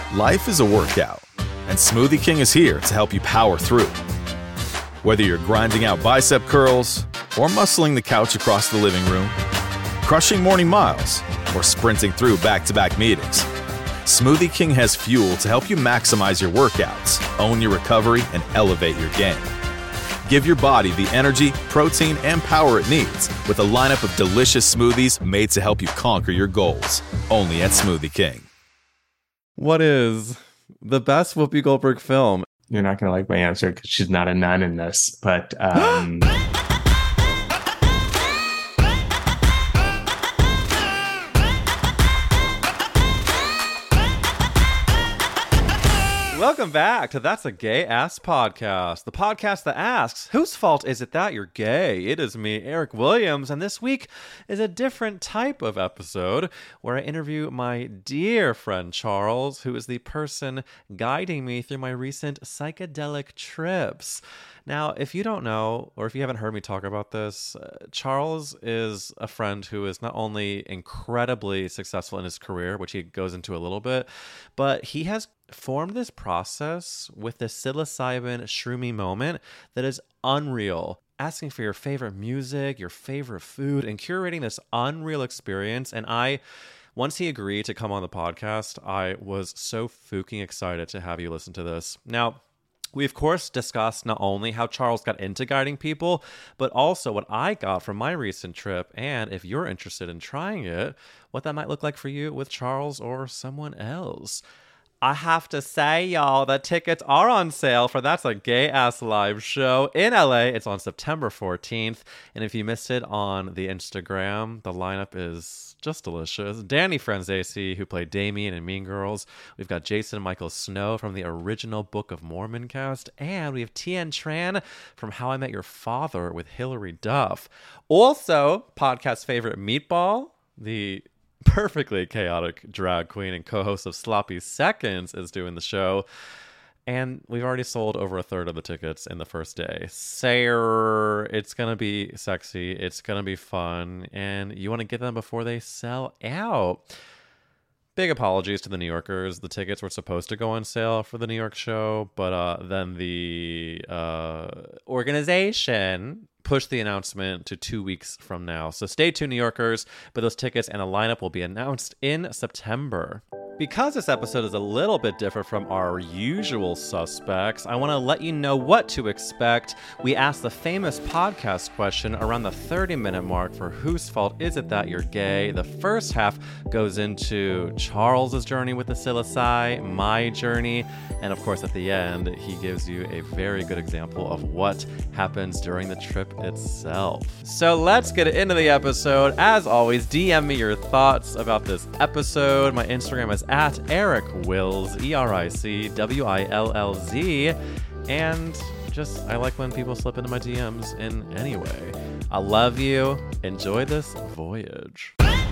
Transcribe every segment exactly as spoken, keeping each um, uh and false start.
Life is a workout, and Smoothie King is here to help you power through. Whether you're grinding out bicep curls or muscling the couch across the living room, crushing morning miles, or sprinting through back-to-back meetings, Smoothie King has fuel to help you maximize your workouts, own your recovery, and elevate your game. Give your body the energy, protein, and power it needs with a lineup of delicious smoothies made to help you conquer your goals. Only at Smoothie King. What is the best Whoopi Goldberg film? You're not going to like my answer because she's not a nun in this, but... Um... Welcome back to That's a Gay Ass Podcast, the podcast that asks, whose fault is it that you're gay? It is me, Eric Williams, and this week is a different type of episode where I interview my dear friend Charles, who is the person guiding me through my recent psychedelic trips. Now, if you don't know, or if you haven't heard me talk about this, uh, Charles is a friend who is not only incredibly successful in his career, which he goes into a little bit, but he has formed this process with this psilocybin shroomy moment that is unreal. Asking for your favorite music, your favorite food, and curating this unreal experience. And I, once he agreed to come on the podcast, I was so fucking excited to have you listen to this. Now, we, of course, discussed not only how Charles got into guiding people, but also what I got from my recent trip, and if you're interested in trying it, what that might look like for you with Charles or someone else. I have to say, y'all, that tickets are on sale for That's a Gay Ass Live show in L A. It's on September fourteenth, and if you missed it on the Instagram, the lineup is just delicious. Danny Franzese, who played Damien in Mean Girls. We've got Jason Michael Snow from the original Book of Mormon cast. And we have Tien Tran from How I Met Your Father with Hilary Duff. Also, podcast favorite Meatball, the perfectly chaotic drag queen and co-host of Sloppy Seconds, is doing the show. And we've already sold over a third of the tickets in the first day. So it's going to be sexy. It's going to be fun. And you want to get them before they sell out. Big apologies to the New Yorkers. The tickets were supposed to go on sale for the New York show, but uh, then the uh, organization pushed the announcement to two weeks from now. So stay tuned, New Yorkers, but those tickets and a lineup will be announced in September. Because this episode is a little bit different from our usual suspects, I want to let you know what to expect. We asked the famous podcast question around the thirty-minute mark for whose fault is it that you're gay. The first half goes into Charles's journey with the psilocy, my journey, and of course at the end, he gives you a very good example of what happens during the trip itself. So let's get into the episode. As always, D M me your thoughts about this episode. My Instagram is at Eric Wills, E R I C W I L L Z. And just, I like when people slip into my D Ms in any way. I love you. Enjoy this voyage.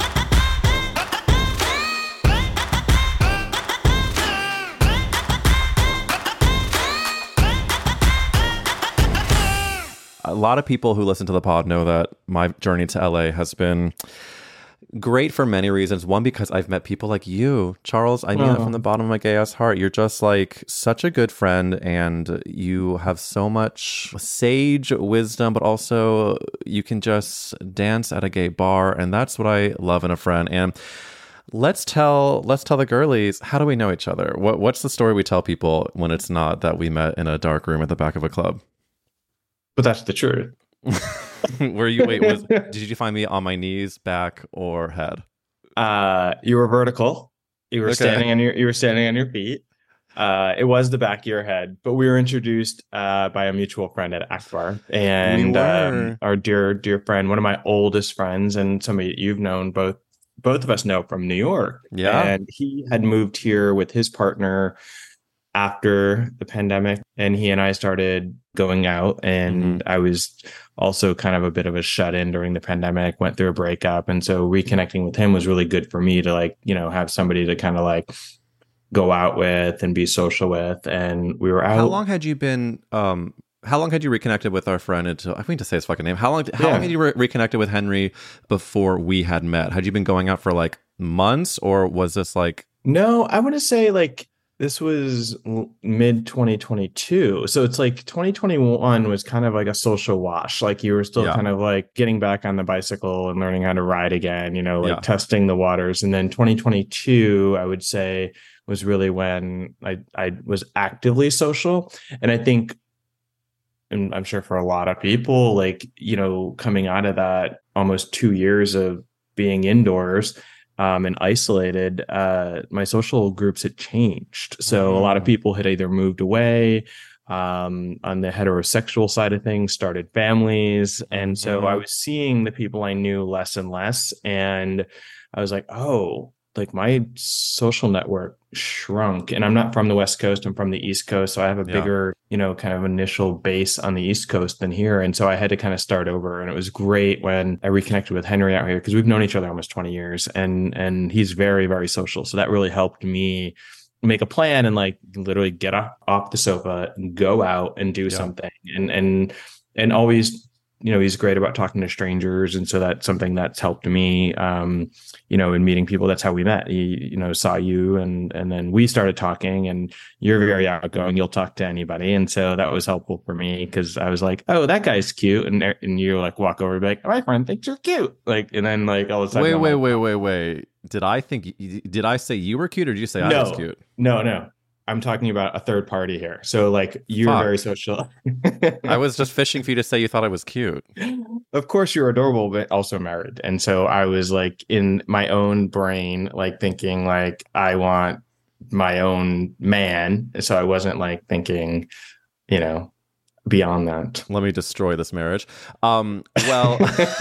A lot of people who listen to the pod know that my journey to L A has been great for many reasons. One, because I've met people like you, Charles. I mean oh. that from the bottom of my gay ass heart. You're just like such a good friend, and you have so much sage wisdom, but also you can just dance at a gay bar, and that's what I love in a friend. And let's tell let's tell the girlies, how do we know each other? What what's the story we tell people when it's not that we met in a dark room at the back of a club? But that's the truth. Were you wait? Was, did you find me on my knees, back, or head? Uh, you were vertical. You were okay. standing on your. You were standing on your feet. Uh, it was the back of your head, but we were introduced uh, by a mutual friend at Akbar, and we um, our dear, dear friend, one of my oldest friends, and somebody you've known both. Both of us know from New York. Yeah, and he had moved here with his partner after the pandemic, and he and I started going out, and mm-hmm. I was also kind of a bit of a shut-in during the pandemic, went through a breakup, and so reconnecting with him was really good for me to, like, you know, have somebody to kind of like go out with and be social with. And we were out. How long had you been um how long had you reconnected with our friend until, I mean to say his fucking name, how long how yeah. long had you re- reconnected with Henry before we had met? Had you been going out for like months, or was this like... No, I want to say like This was mid twenty twenty-two. So it's like twenty twenty-one was kind of like a social wash. Like you were still Yeah. kind of like getting back on the bicycle and learning how to ride again, you know, like Yeah. testing the waters. And then twenty twenty-two, I would say, was really when I, I was actively social. And I think, and I'm sure for a lot of people, like, you know, coming out of that almost two years of being indoors, um, and isolated, uh, my social groups had changed. So mm. a lot of people had either moved away, um, on the heterosexual side of things, started families. And so mm. I was seeing the people I knew less and less. And I was like, oh, like my social network shrunk. And I'm not from the West Coast, I'm from the East Coast. So I have a Yeah. bigger, you know, kind of initial base on the East Coast than here. And so I had to kind of start over. And it was great when I reconnected with Henry out here, because we've known each other almost twenty years, and and he's very, very social. So that really helped me make a plan and like literally get off, off the sofa and go out and do yeah. something. And and and always, you know, he's great about talking to strangers. And so that's something that's helped me, um, you know, in meeting people. That's how we met. He, you know, saw you, and and then we started talking, and you're very outgoing. You'll talk to anybody. And so that was helpful for me, because I was like, oh, that guy's cute. And and you like walk over and be like, my friend thinks you're cute. Like, and then like all of a sudden. Wait, I'm wait, like, wait, wait, wait. Did I think, did I say you were cute, or did you say I no, was cute? No, no. I'm talking about a third party here. So like you're Fuck. very social. I was just fishing for you to say you thought I was cute. Of course you're adorable, but also married. And so I was like in my own brain, like thinking like I want my own man. So I wasn't like thinking, you know, beyond that. Let me destroy this marriage. Um, well,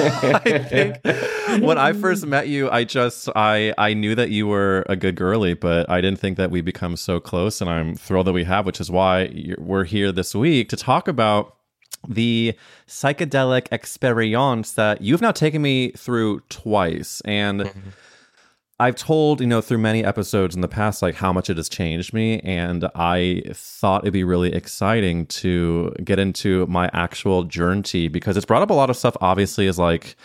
I think when I first met you, I just, I, I knew that you were a good girly, but I didn't think that we become so close, and I'm thrilled that we have, which is why you're, we're here this week to talk about the psychedelic experience that you've now taken me through twice. And mm-hmm. I've told, you know, through many episodes in the past, like how much it has changed me. And I thought it'd be really exciting to get into my actual journey, because it's brought up a lot of stuff, obviously, is like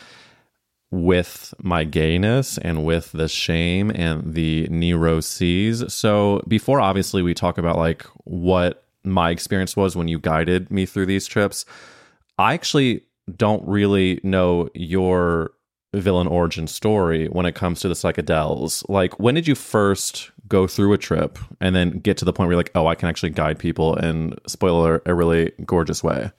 with my gayness and with the shame and the neuroses. So before, obviously, we talk about like what my experience was when you guided me through these trips, I actually don't really know your villain origin story when it comes to the psychedels. Like, when did you first go through a trip and then get to the point where you're like, oh, I can actually guide people in, spoiler, a really gorgeous way?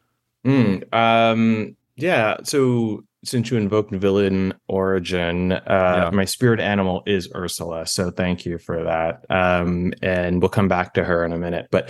Mm, um, yeah. So since you invoked villain origin, uh, yeah. my spirit animal is Ursula. So thank you for that. Um, and we'll come back to her in a minute. But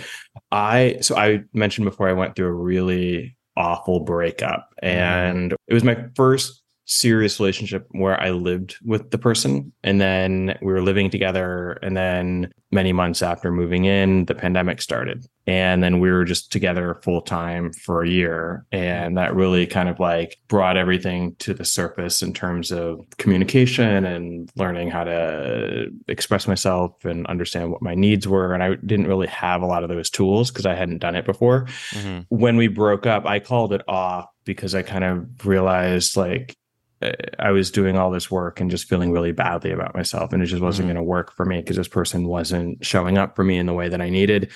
I, so I mentioned before, I went through a really awful breakup, and mm. it was my first serious relationship where I lived with the person, and then we were living together, and then many months after moving in, the pandemic started, and then we were just together full time for a year, and that really kind of like brought everything to the surface in terms of communication and learning how to express myself and understand what my needs were. And I didn't really have a lot of those tools because I hadn't done it before. Mm-hmm. When we broke up, I called it off because I kind of realized like I was doing all this work and just feeling really badly about myself, and it just wasn't mm-hmm. going to work for me because this person wasn't showing up for me in the way that I needed.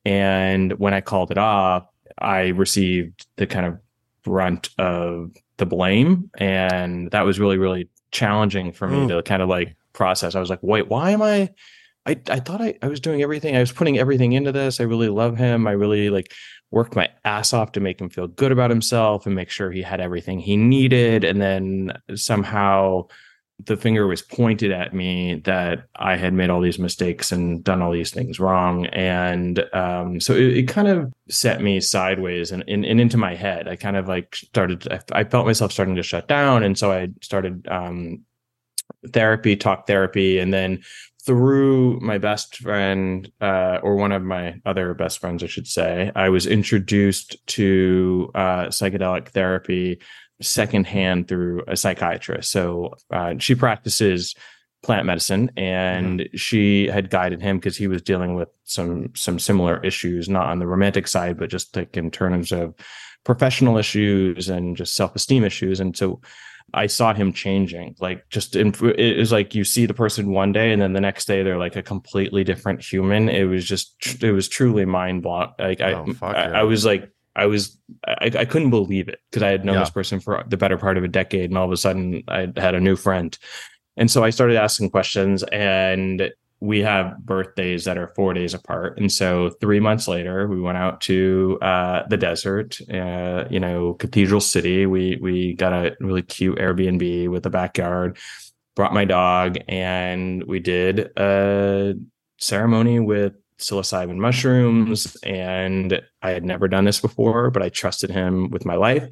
And when I called it off, I received the kind of brunt of the blame, and that was really, really challenging for me mm. to kind of like process. I was like, wait, why am I, I, I thought I, I was doing everything. I was putting everything into this. I really love him. I really like worked my ass off to make him feel good about himself and make sure he had everything he needed. And then somehow the finger was pointed at me that I had made all these mistakes and done all these things wrong. And um, so it, it kind of set me sideways and, and, and into my head. I kind of like started, I, I felt myself starting to shut down. And so I started um, therapy, talk therapy. And then through my best friend, uh, or one of my other best friends, I should say, I was introduced to uh, psychedelic therapy secondhand through a psychiatrist. So uh, she practices plant medicine, and mm-hmm. she had guided him because he was dealing with some some similar issues, not on the romantic side, but just like in terms of professional issues and just self-esteem issues. And so I saw him changing. Like just in, it was like you see the person one day and then the next day they're like a completely different human. It was just it was truly mind blowing. Like I, Oh, fuck I, yeah. I was like I was I, I couldn't believe it because I had known Yeah. this person for the better part of a decade, and all of a sudden I had a new friend. And so I started asking questions, and we have birthdays that are four days apart. And so three months later, we went out to uh, the desert, uh, you know, Cathedral City. We we got a really cute Airbnb with a backyard, brought my dog, and we did a ceremony with psilocybin mushrooms. And I had never done this before, but I trusted him with my life.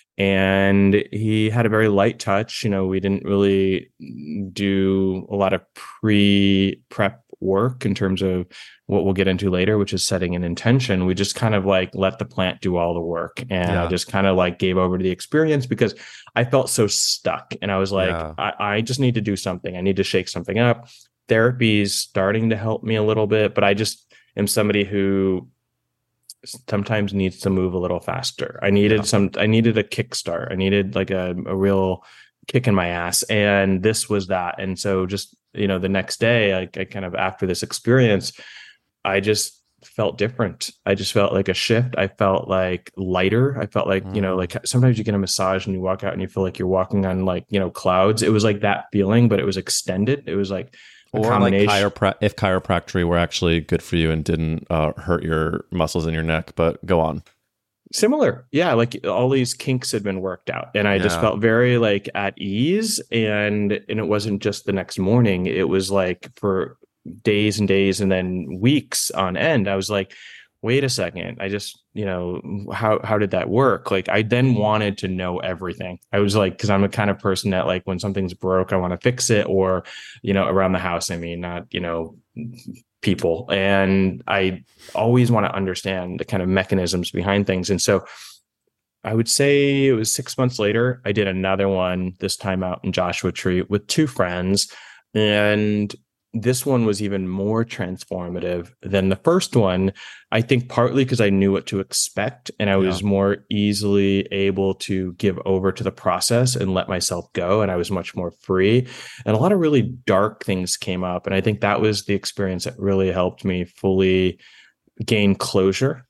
And he had a very light touch. You know, we didn't really do a lot of pre-prep work in terms of what we'll get into later, which is setting an intention. We just kind of like let the plant do all the work. And Yeah. I just kind of like gave over to the experience because I felt so stuck. And I was like, Yeah. I, I just need to do something. I need to shake something up. Therapy's starting to help me a little bit, but I just am somebody who sometimes needs to move a little faster. I needed Yeah. some, I needed a kickstart. I needed like a, a real kick in my ass. And this was that. And so just, you know, the next day, like I kind of, after this experience, I just felt different. I just felt like a shift. I felt like lighter. I felt like, you know, Mm. like sometimes you get a massage and you walk out and you feel like you're walking on like, you know, clouds. It was like that feeling, but it was extended. It was like, a Or like combination. chiropra- if chiropractic were actually good for you and didn't uh, hurt your muscles in your neck, but go on. Similar. Yeah. Like all these kinks had been worked out, and I just Yeah. felt very like at ease. And, and it wasn't just the next morning. It was like for days and days and then weeks on end. I was like, wait a second. I just, you know, how, how did that work? Like I then wanted to know everything. I was like, cause I'm the kind of person that like when something's broke, I want to fix it, or, you know, around the house, I mean, not, you know, people. And I always want to understand the kind of mechanisms behind things. And so I would say it was six months later, I did another one, this time out in Joshua Tree with two friends. And this one was even more transformative than the first one. I think partly because I knew what to expect, and I was Yeah. more easily able to give over to the process and let myself go. And I was much more free. And a lot of really dark things came up. And I think that was the experience that really helped me fully gain closure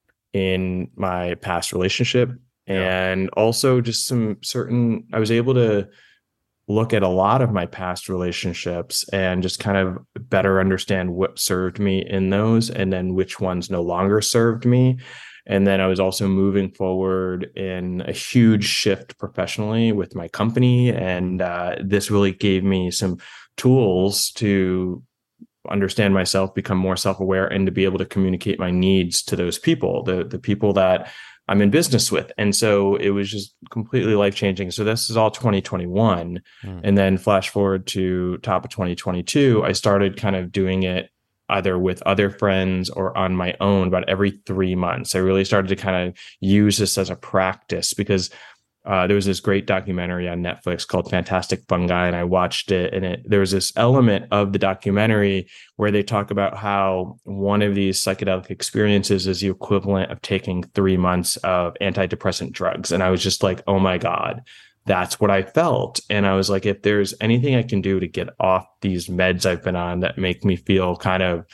in my past relationship. Yeah. And also just some certain, I was able to look at a lot of my past relationships and just kind of better understand what served me in those, and then which ones no longer served me. And then I was also moving forward in a huge shift professionally with my company. And uh, this really gave me some tools to understand myself, become more self-aware, and to be able to communicate my needs to those people, the the people that I'm in business with. And so it was just completely life-changing. So this is all twenty twenty-one. Mm. And then flash forward to top of twenty twenty-two, I started kind of doing it either with other friends or on my own about every three months. I really started to kind of use this as a practice because Uh, there was this great documentary on Netflix called Fantastic Fungi, and I watched it. And it, there was this element of the documentary where they talk about how one of these psychedelic experiences is the equivalent of taking three months of antidepressant drugs. And I was just like, oh my God, that's what I felt. And I was like, if there's anything I can do to get off these meds I've been on that make me feel kind of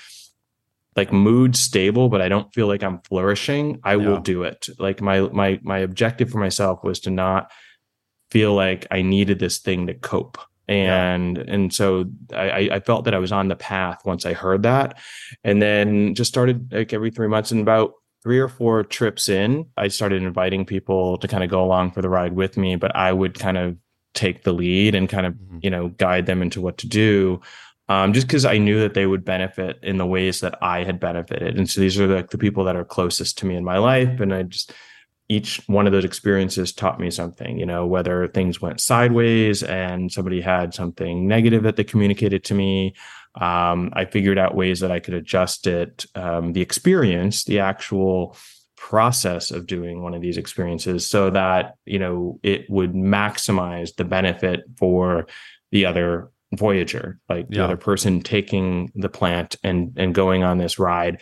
like mood stable, but I don't feel like I'm flourishing, I Yeah. will do it. Like my my my objective for myself was to not feel like I needed this thing to cope. And yeah. and so I, I felt that I was on the path once I heard that. And then just started like every three months, and about three or four trips in, I started inviting people to kind of go along for the ride with me, but I would kind of take the lead and kind of, mm-hmm. you know, guide them into what to do. Um, just because I knew that they would benefit in the ways that I had benefited. And so these are like the people that are closest to me in my life. And I just, each one of those experiences taught me something, you know, whether things went sideways and somebody had something negative that they communicated to me. Um, I figured out ways that I could adjust it, um, the experience, the actual process of doing one of these experiences so that, you know, it would maximize the benefit for the other voyager, like the yeah. other person taking the plant and and going on this ride.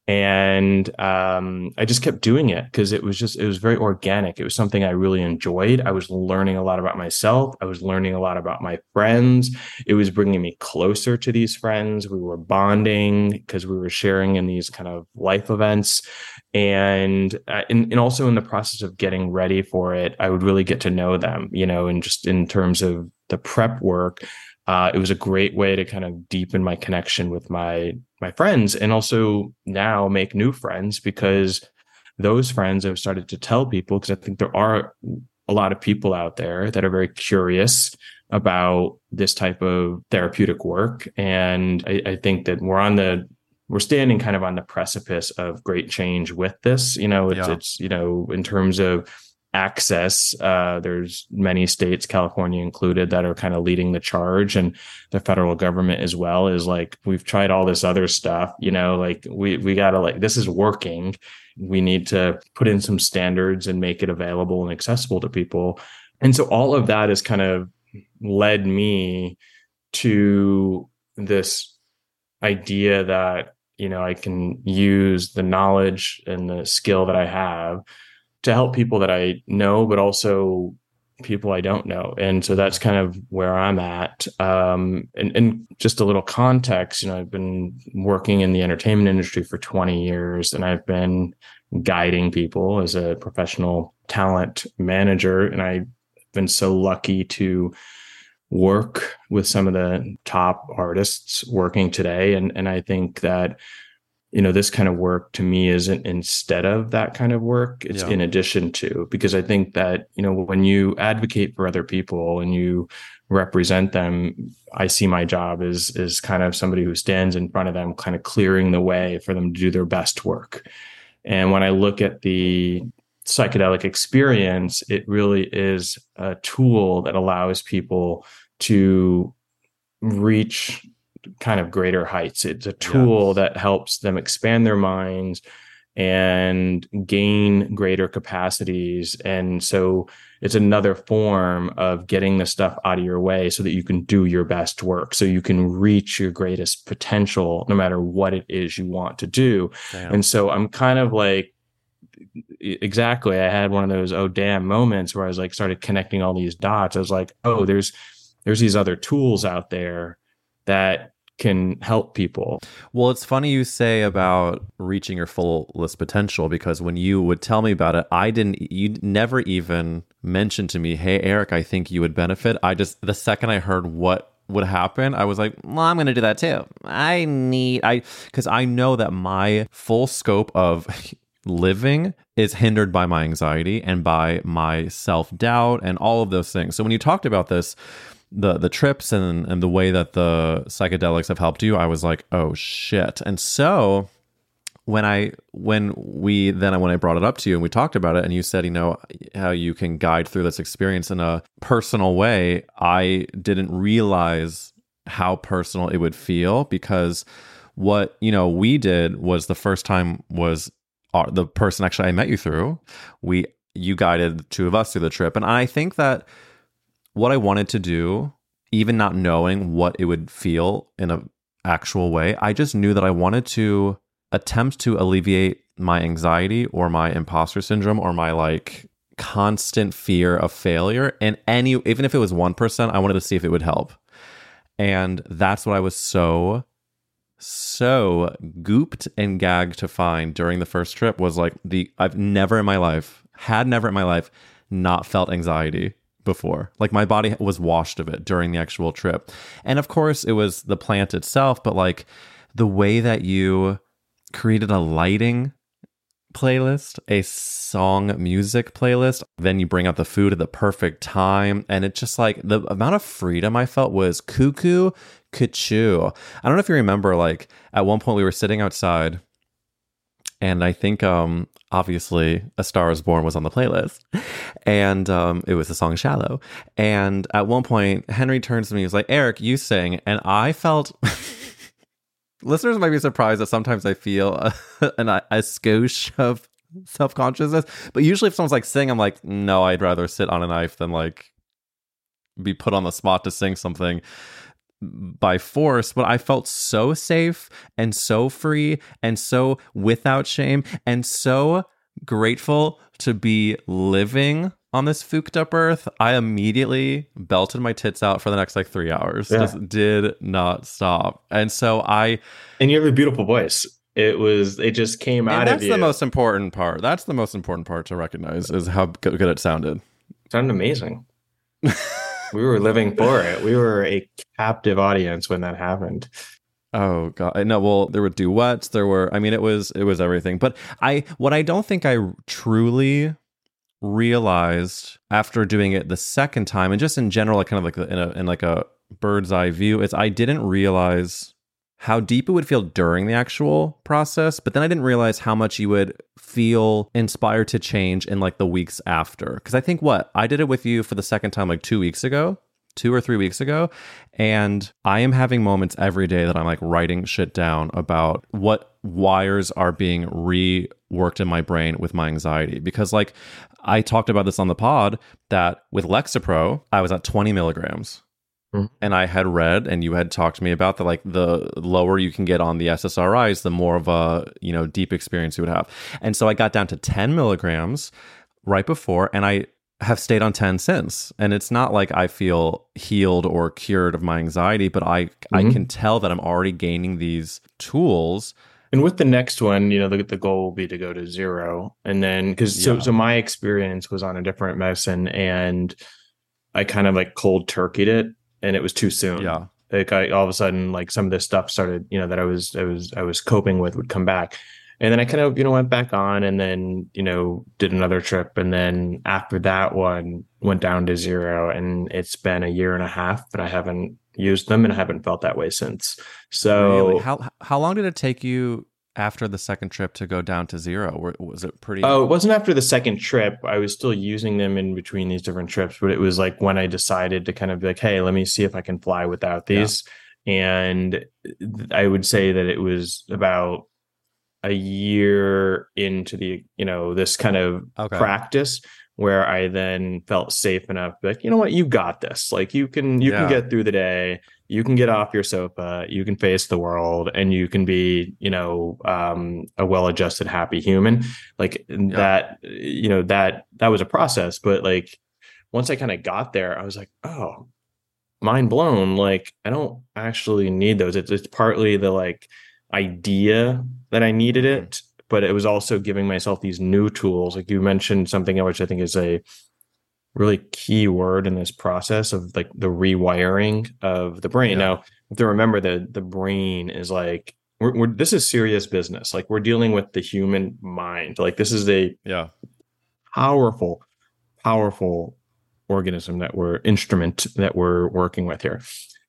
And um, I just kept doing it because it was just, it was very organic. It was something I really enjoyed. I was learning a lot about myself. I was learning a lot about my friends. It was bringing me closer to these friends. We were bonding because we were sharing in these kind of life events. And, uh, and, and also in the process of getting ready for it, I would really get to know them, you know, and just in terms of the prep work. Uh, it was a great way to kind of deepen my connection with my my friends, and also now make new friends, because those friends have started to tell people, because I think there are a lot of people out there that are very curious about this type of therapeutic work. And I, I think that we're on the we're standing kind of on the precipice of great change with this. You know, it's, yeah. it's you know, in terms of access, uh, there's many states, California included, that are kind of leading the charge, and the federal government as well is like, we've tried all this other stuff, you know, like we, we gotta like, this is working. We need to put in some standards and make it available and accessible to people. And so all of that has kind of led me to this idea that, you know, I can use the knowledge and the skill that I have to help people that I know, but also people I don't know. And so that's kind of where I'm at. Um, and, and just a little context, you know, I've been working in the entertainment industry for twenty years, and I've been guiding people as a professional talent manager. And I've been so lucky to work with some of the top artists working today. And, and I think that, you know, this kind of work to me isn't instead of that kind of work. It's yeah. in addition to, because I think that, you know, when you advocate for other people and you represent them, I see my job as, as kind of somebody who stands in front of them, kind of clearing the way for them to do their best work. And when I look at the psychedelic experience, it really is a tool that allows people to reach kind of greater heights. It's a tool yes. that helps them expand their minds and gain greater capacities. And so it's another form of getting the stuff out of your way so that you can do your best work, so you can reach your greatest potential, no matter what it is you want to do. Damn. And so I'm kind of like, exactly, I had one of those, oh, damn moments where I was like, started connecting all these dots. I was like, oh, there's, there's these other tools out there that can help people. Well, it's funny you say about reaching your fullest potential, because when you would tell me about it, I didn't, you never even mentioned to me, hey, Eric, I think you would benefit. I just, the second I heard what would happen, I was like, well, I'm going to do that too. I need, I, because I know that my full scope of living is hindered by my anxiety and by my self-doubt and all of those things. So when you talked about this, the the trips and and the way that the psychedelics have helped you, I was like, oh shit. And so when I when we then when I brought it up to you and we talked about it, and you said, you know, how you can guide through this experience in a personal way, I didn't realize how personal it would feel, because what, you know, we did was the first time was our, the person actually I met you through. We you guided the two of us through the trip, and I think that what I wanted to do, even not knowing what it would feel in an actual way, I just knew that I wanted to attempt to alleviate my anxiety or my imposter syndrome or my like constant fear of failure. And any, even if it was one percent, I wanted to see if it would help. And that's what I was so, so gooped and gagged to find during the first trip, was like the, I've never in my life, had never in my life not felt anxiety before. Like my body was washed of it during the actual trip. And of course it was the plant itself, but like the way that you created a lighting playlist, a song music playlist, then you bring out the food at the perfect time, and it just like the amount of freedom I felt was cuckoo cuckoo. I don't know if you remember, like at one point we were sitting outside, and I think um obviously A Star Is Born was on the playlist, and um it was the song Shallow. And at one point Henry turns to me, he was like, Eric, you sing. And I felt listeners might be surprised that sometimes I feel a, an, a skosh of self-consciousness, but usually if someone's like sing, I'm like, no, I'd rather sit on a knife than like be put on the spot to sing something. by force, but I felt so safe and so free and so without shame and so grateful to be living on this fooked up earth. I immediately belted my tits out for the next like three hours. Yeah. Just did not stop. And so I... And you have a beautiful voice. It was, it just came out and of that's you. the most important part. That's the most important part to recognize is how good, good it sounded. It sounded amazing. We were living for it. We were a captive audience when that happened. Oh god, no. Well, there were duets. There were. I mean, it was it was everything. But I, what I don't think I truly realized after doing it the second time, and just in general, like kind of like in a in like a bird's eye view, is I didn't realize how deep it would feel during the actual process, but then I didn't realize how much you would feel inspired to change in like the weeks after. Because I think what I did it with you for the second time like two weeks ago, two or three weeks ago, and I am having moments every day that I'm like writing shit down about what wires are being reworked in my brain with my anxiety. Because like I talked about this on the pod that with Lexapro, I was at twenty milligrams. And I had read, and you had talked to me about that, like the lower you can get on the S S R Is, the more of a, you know, deep experience you would have. And so I got down to ten milligrams right before, and I have stayed on ten since. And it's not like I feel healed or cured of my anxiety, but I mm-hmm. I can tell that I'm already gaining these tools. And with the next one, you know, the, the goal will be to go to zero. And then, because yeah. so, so my experience was on a different medicine, and I kind of like cold turkeyed it. And it was too soon. Yeah. Like I, all of a sudden, like some of this stuff started, you know, that I was, I was, I was coping with would come back. And then I kind of, you know, went back on and then, you know, did another trip. And then after that one went down to zero, and it's been a year and a half, but I haven't used them and I haven't felt that way since. So really? how, how long did it take you after the second trip to go down to zero? Was it pretty? Oh, it wasn't after the second trip. I was still using them in between these different trips, but it was like when I decided to kind of be like, hey, let me see if I can fly without these. Yeah. And I would say that it was about a year into the, you know, this kind of okay. practice where I then felt safe enough, like, you know what, you got this. Like you can, you yeah. can get through the day. You can get off your sofa, you can face the world, and you can be, you know, um, a well-adjusted, happy human. Like yeah. that, you know, that, that was a process. But like, once I kind of got there, I was like, oh, mind blown. Like, I don't actually need those. It's, it's partly the like idea that I needed it, but it was also giving myself these new tools. Like you mentioned something which I think is a really key word in this process of like the rewiring of the brain. Yeah. Now, you have to remember that the brain is like, we're, we're, this is serious business. Like we're dealing with the human mind. Like this is a yeah powerful, powerful organism that we're instrument that we're working with here.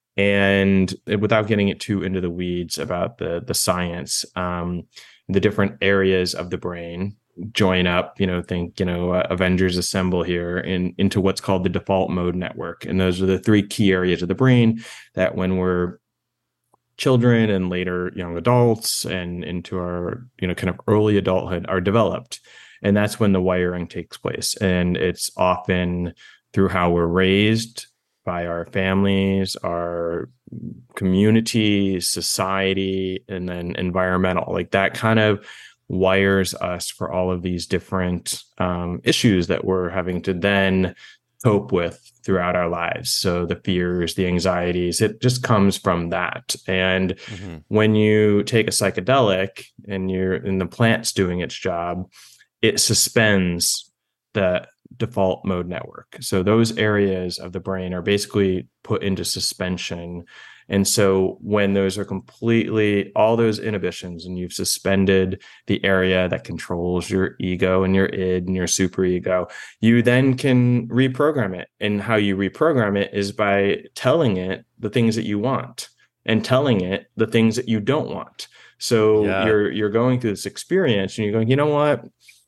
And without getting it too into the weeds about the, the science, um, the different areas of the brain join up, you know, think, you know, uh, Avengers assemble here in, into what's called the default mode network. And those are the three key areas of the brain that when we're children and later young adults and into our, you know, kind of early adulthood are developed. And that's when the wiring takes place. And it's often through how we're raised by our families, our community, society, and then environmental, like that kind of wires us for all of these different um, issues that we're having to then cope with throughout our lives. So the fears, the anxieties, it just comes from that. And mm-hmm. when you take a psychedelic and you're and the plant's doing its job, it suspends the default mode network. So those areas of the brain are basically put into suspension. And so when those are completely, all those inhibitions, and you've suspended the area that controls your ego and your id and your superego, you then can reprogram it. And how you reprogram it is by telling it the things that you want and telling it the things that you don't want. So yeah. you're you're going through this experience and you're going, you know what?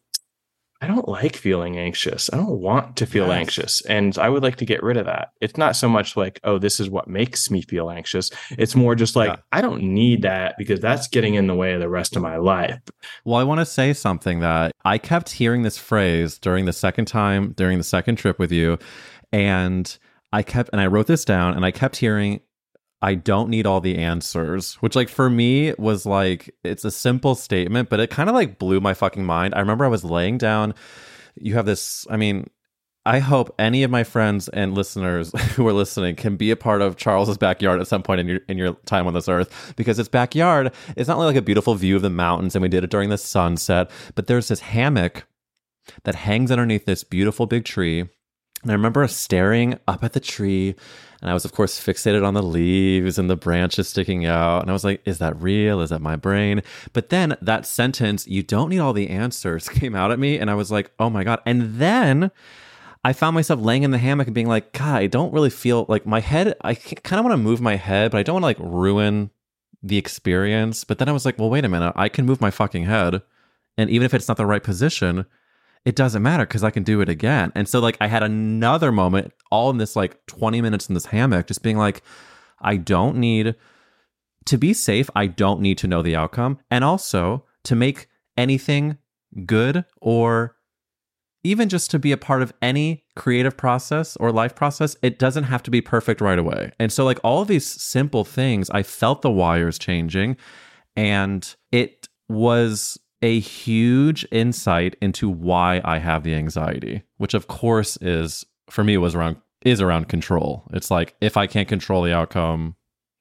I don't like feeling anxious. I don't want to feel yes. anxious. And I would like to get rid of that. It's not so much like, oh, this is what makes me feel anxious. It's more just like, yeah. I don't need that because that's getting in the way of the rest of my life. Well, I want to say something that I kept hearing this phrase during the second time, during the second trip with you. And I kept, and I wrote this down and I kept hearing I don't need all the answers, which like for me was like, it's a simple statement, but it kind of like blew my fucking mind. I remember I was laying down. You have this, I mean, I hope any of my friends and listeners who are listening can be a part of Charles's backyard at some point in your in your time on this earth, because his backyard is not only like a beautiful view of the mountains, and we did it during the sunset, but there's this hammock that hangs underneath this beautiful big tree. And I remember staring up at the tree, and I was, of course, fixated on the leaves and the branches sticking out. And I was like, is that real? Is that my brain? But then that sentence, "you don't need all the answers," came out at me. And I was like, oh my God. And then I found myself laying in the hammock and being like, God, I don't really feel like my head. I kind of want to move my head, but I don't want to like ruin the experience. But then I was like, well, wait a minute. I can move my fucking head. And even if it's not the right position, it doesn't matter because I can do it again. And so like I had another moment all in this like twenty minutes in this hammock, just being like, I don't need to be safe. I don't need to know the outcome. And also to make anything good, or even just to be a part of any creative process or life process, it doesn't have to be perfect right away. And so like all of these simple things, I felt the wires changing, and it was a huge insight into why I have the anxiety, which of course is, for me, was around, is around control. It's like, if I can't control the outcome,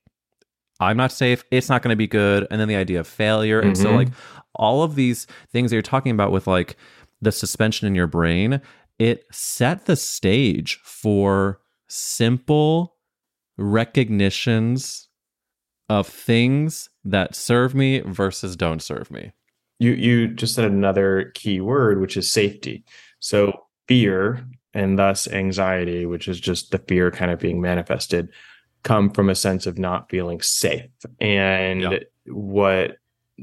I'm not safe, it's not going to be good. And then the idea of failure. Mm-hmm. And so like all of these things that you're talking about with like the suspension in your brain, it set the stage for simple recognitions of things that serve me versus don't serve me. You you just said another key word, which is safety. So fear, and thus anxiety, which is just the fear kind of being manifested, come from a sense of not feeling safe. And yeah. what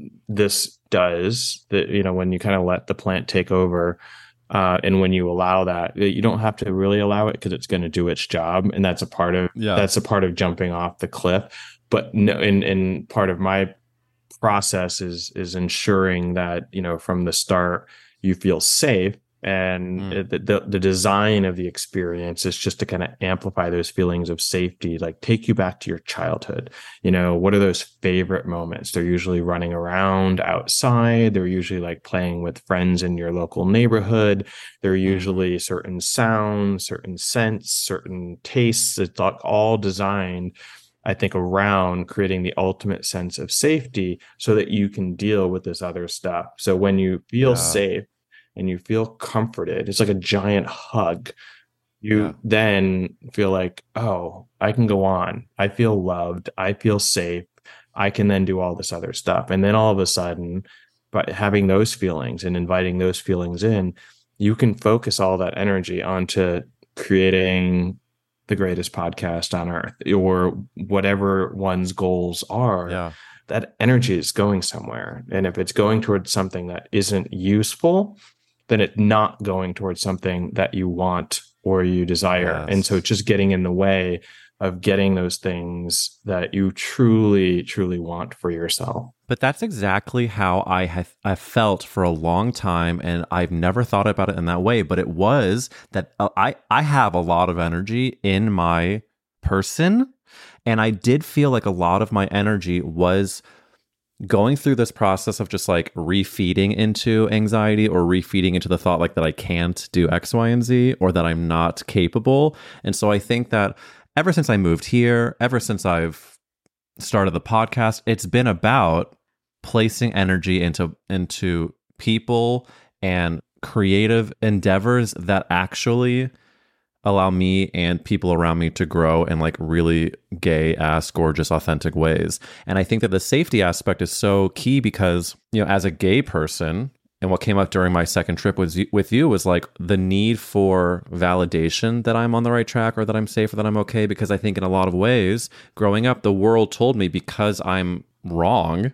this does, that, you know, when you kind of let the plant take over, uh, and when you allow that, you don't have to really allow it because it's going to do its job, and that's a part of yeah. that's a part of jumping off the cliff. But no, in in part of my process is is ensuring that, you know, from the start you feel safe, and mm. the, the the design of the experience is just to kind of amplify those feelings of safety, like take you back to your childhood. You know, what are those favorite moments? They're usually running around outside, they're usually like playing with friends in your local neighborhood, they're usually certain sounds, certain scents, certain tastes. It's all designed, I think, around creating the ultimate sense of safety so that you can deal with this other stuff. So when you feel yeah. safe and you feel comforted, it's like a giant hug. You yeah. then feel like, oh, I can go on. I feel loved. I feel safe. I can then do all this other stuff. And then all of a sudden, by having those feelings and inviting those feelings in, you can focus all that energy onto creating the greatest podcast on earth, or whatever one's goals are. Yeah. That energy is going somewhere. And if it's going towards something that isn't useful, then it's not going towards something that you want or you desire. Yes. And so it's just getting in the way of getting those things that you truly, truly want for yourself. But that's exactly how I have I felt for a long time, and I've never thought about it in that way. But it was that uh, I, I have a lot of energy in my person, and I did feel like a lot of my energy was going through this process of just like refeeding into anxiety, or refeeding into the thought like that I can't do X, Y, and Z, or that I'm not capable. And so I think that ever since I moved here, ever since I've started the podcast, it's been about placing energy into into people and creative endeavors that actually allow me and people around me to grow in like really gay ass gorgeous authentic ways. And I think that the safety aspect is so key because, you know, as a gay person, and what came up during my second trip was with you was like the need for validation that I'm on the right track, or that I'm safe, or that I'm okay. Because I think in a lot of ways, growing up, the world told me because I'm wrong,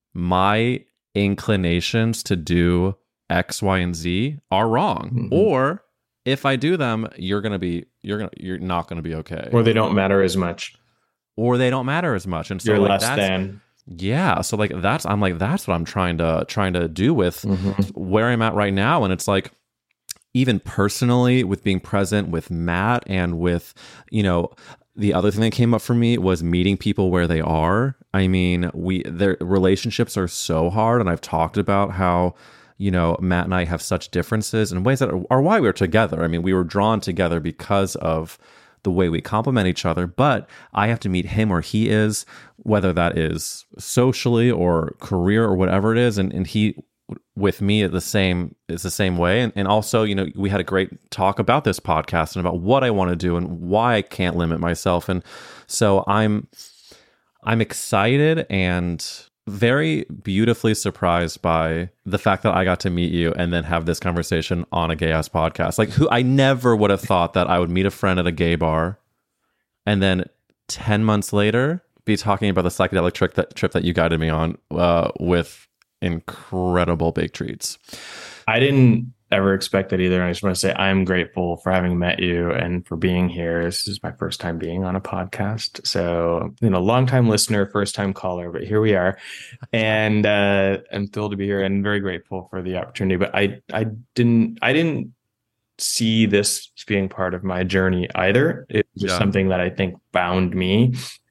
my inclinations to do X, Y, and Z are wrong. Mm-hmm. Or if I do them, you're gonna be you're gonna you're not gonna be okay. Or they don't matter as much. Or they don't matter as much. And so you're like less that's, than. Yeah, so like that's I'm like that's what I'm trying to trying to do with mm-hmm. where I'm at right now. And it's like, even personally, with being present with Matt and with, you know, the other thing that came up for me was meeting people where they are. I mean, we their relationships are so hard, and I've talked about how, you know, Matt and I have such differences in ways that are, are why we were together. I mean, we were drawn together because of the way we complement each other, but I have to meet him where he is, whether that is socially or career or whatever it is, and and he with me at the same is the same way. And, and also, you know, we had a great talk about this podcast and about what I want to do and why I can't limit myself. And so I'm I'm excited and very beautifully surprised by the fact that I got to meet you and then have this conversation on a gay ass podcast. Like, who I never would have thought that I would meet a friend at a gay bar and then ten months later be talking about the psychedelic trip that trip that you guided me on uh, with incredible baked treats. I didn't ever expect that either. I just want to say I'm grateful for having met you and for being here. This is my first time being on a podcast. So, you know, long time listener, first time caller, but here we are. And uh, I'm thrilled to be here and very grateful for the opportunity. But I, I didn't, I didn't see this as being part of my journey either. It was just yeah. something that I think found me.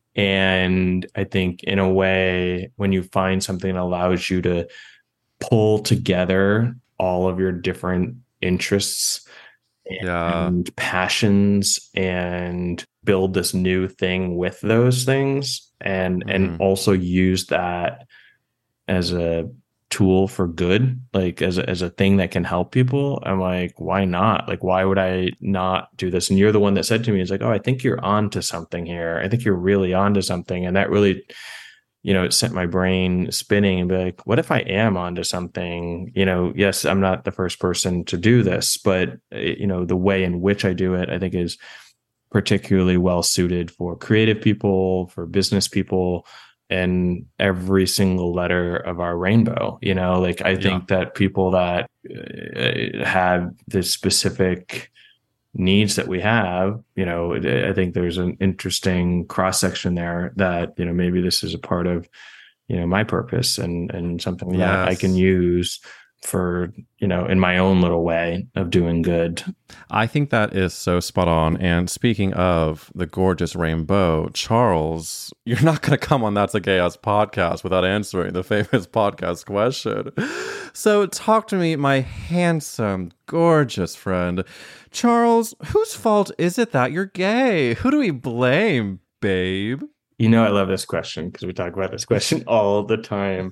And I think in a way, when you find something that allows you to pull together all of your different interests and yeah. passions and build this new thing with those things and, mm-hmm. and also use that as a tool for good, like as a, as a thing that can help people. I'm like, why not? Like, why would I not do this? And you're the one that said to me, it's like, oh, I think you're on to something here. I think you're really on to something. And that really, you know, it sent my brain spinning and be like, what if I am onto something? You know, yes, I'm not the first person to do this, but you know, the way in which I do it, I think is particularly well suited for creative people, for business people, and every single letter of our rainbow. You know, like I think yeah. that people that uh, have this specific needs that we have, you know, I think there's an interesting cross section there that, you know, maybe this is a part of, you know, my purpose and and something yes. that I can use for, you know, in my own little way of doing good. I think that is so spot on. And speaking of the gorgeous rainbow, Charles, you're not going to come on That's a Gay Ass Podcast without answering the famous podcast question. So talk to me, my handsome, gorgeous friend. Charles, whose fault is it that you're gay? Who do we blame, babe? You know, I love this question because we talk about this question all the time.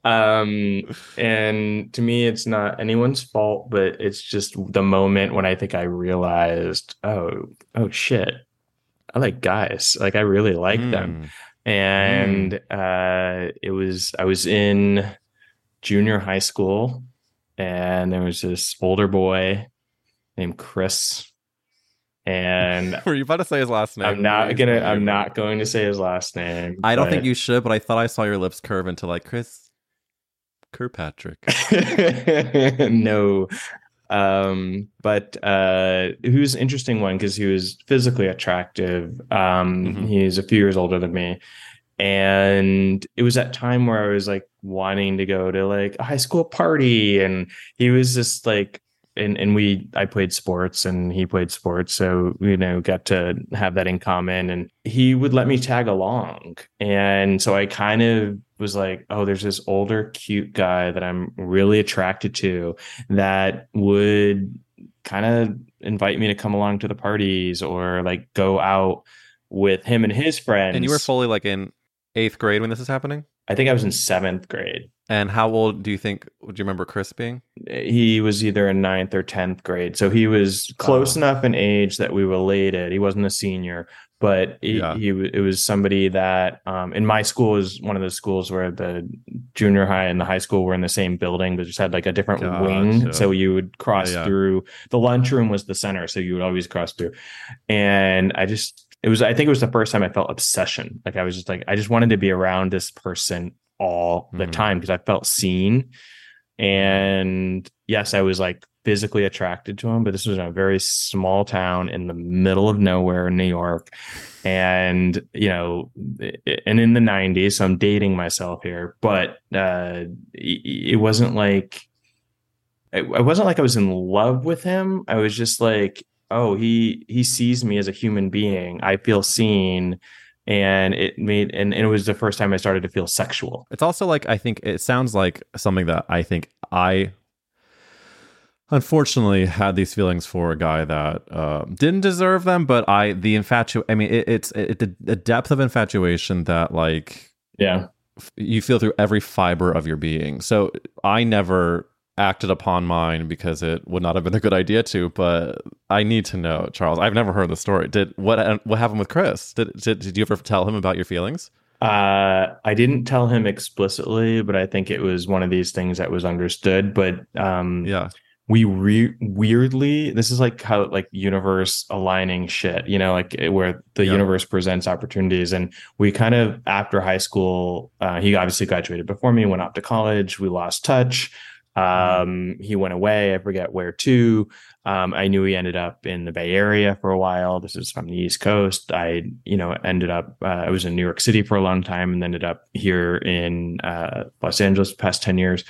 Um, and to me, it's not anyone's fault, but it's just the moment when I think I realized, oh, oh shit, I like guys. Like I really like mm. them. And mm. uh, it was, I was in junior high school and there was this older boy named Chris. And were you about to say his last name? I'm not gonna. I'm not going to say his last name. I don't but... think you should, but I thought I saw your lips curve into like Chris Kirkpatrick. No, um, but uh, he was an interesting one because he was physically attractive. Um, mm-hmm. He's a few years older than me, and it was that time where I was like wanting to go to like a high school party, and he was just like. And and we, I played sports and he played sports. So, you know, got to have that in common and he would let me tag along. And so I kind of was like, oh, there's this older, cute guy that I'm really attracted to that would kind of invite me to come along to the parties or like go out with him and his friends. And you were fully like in eighth grade when this is happening? I think I was in seventh grade. And how old do you think, do you remember Chris being? He was either in ninth or tenth grade. So he was close oh. enough in age that we related. He wasn't a senior, but he, yeah. he it was somebody that um, in my school is one of those schools where the junior high and the high school were in the same building, but just had like a different gotcha. wing. So you would cross yeah, yeah. through. The lunchroom was the center. So you would always cross through. And I just, it was, I think it was the first time I felt obsession. Like I was just like, I just wanted to be around this person all the mm-hmm. time because I felt seen. And yes, I was like physically attracted to him, but this was in a very small town in the middle of nowhere in New York. And, you know, and in the nineties, so I'm dating myself here, but uh, it wasn't like, it wasn't like I was in love with him. I was just like, oh, he he sees me as a human being. I feel seen. And it made and, and it was the first time I started to feel sexual. It's also like, I think it sounds like something that I think I unfortunately had these feelings for a guy that uh, didn't deserve them, but I the infatu I mean it, it's it, the, the depth of infatuation that like yeah f- you feel through every fiber of your being. So I never acted upon mine because it would not have been a good idea to, but I need to know, Charles. I've never heard the story. Did what what happened with Chris? Did did, did you ever tell him about your feelings? Uh, I didn't tell him explicitly, but I think it was one of these things that was understood. But um, yeah, we re- weirdly, this is like how like universe aligning shit, you know, like where the yeah. universe presents opportunities. And we kind of, after high school, uh, he obviously graduated before me, went off to college. We lost touch. Um, he went away. I forget where to. Um, I knew he ended up in the Bay Area for a while. This is from the East Coast. I, you know, ended up, uh, I was in New York City for a long time and ended up here in uh, Los Angeles the past ten years.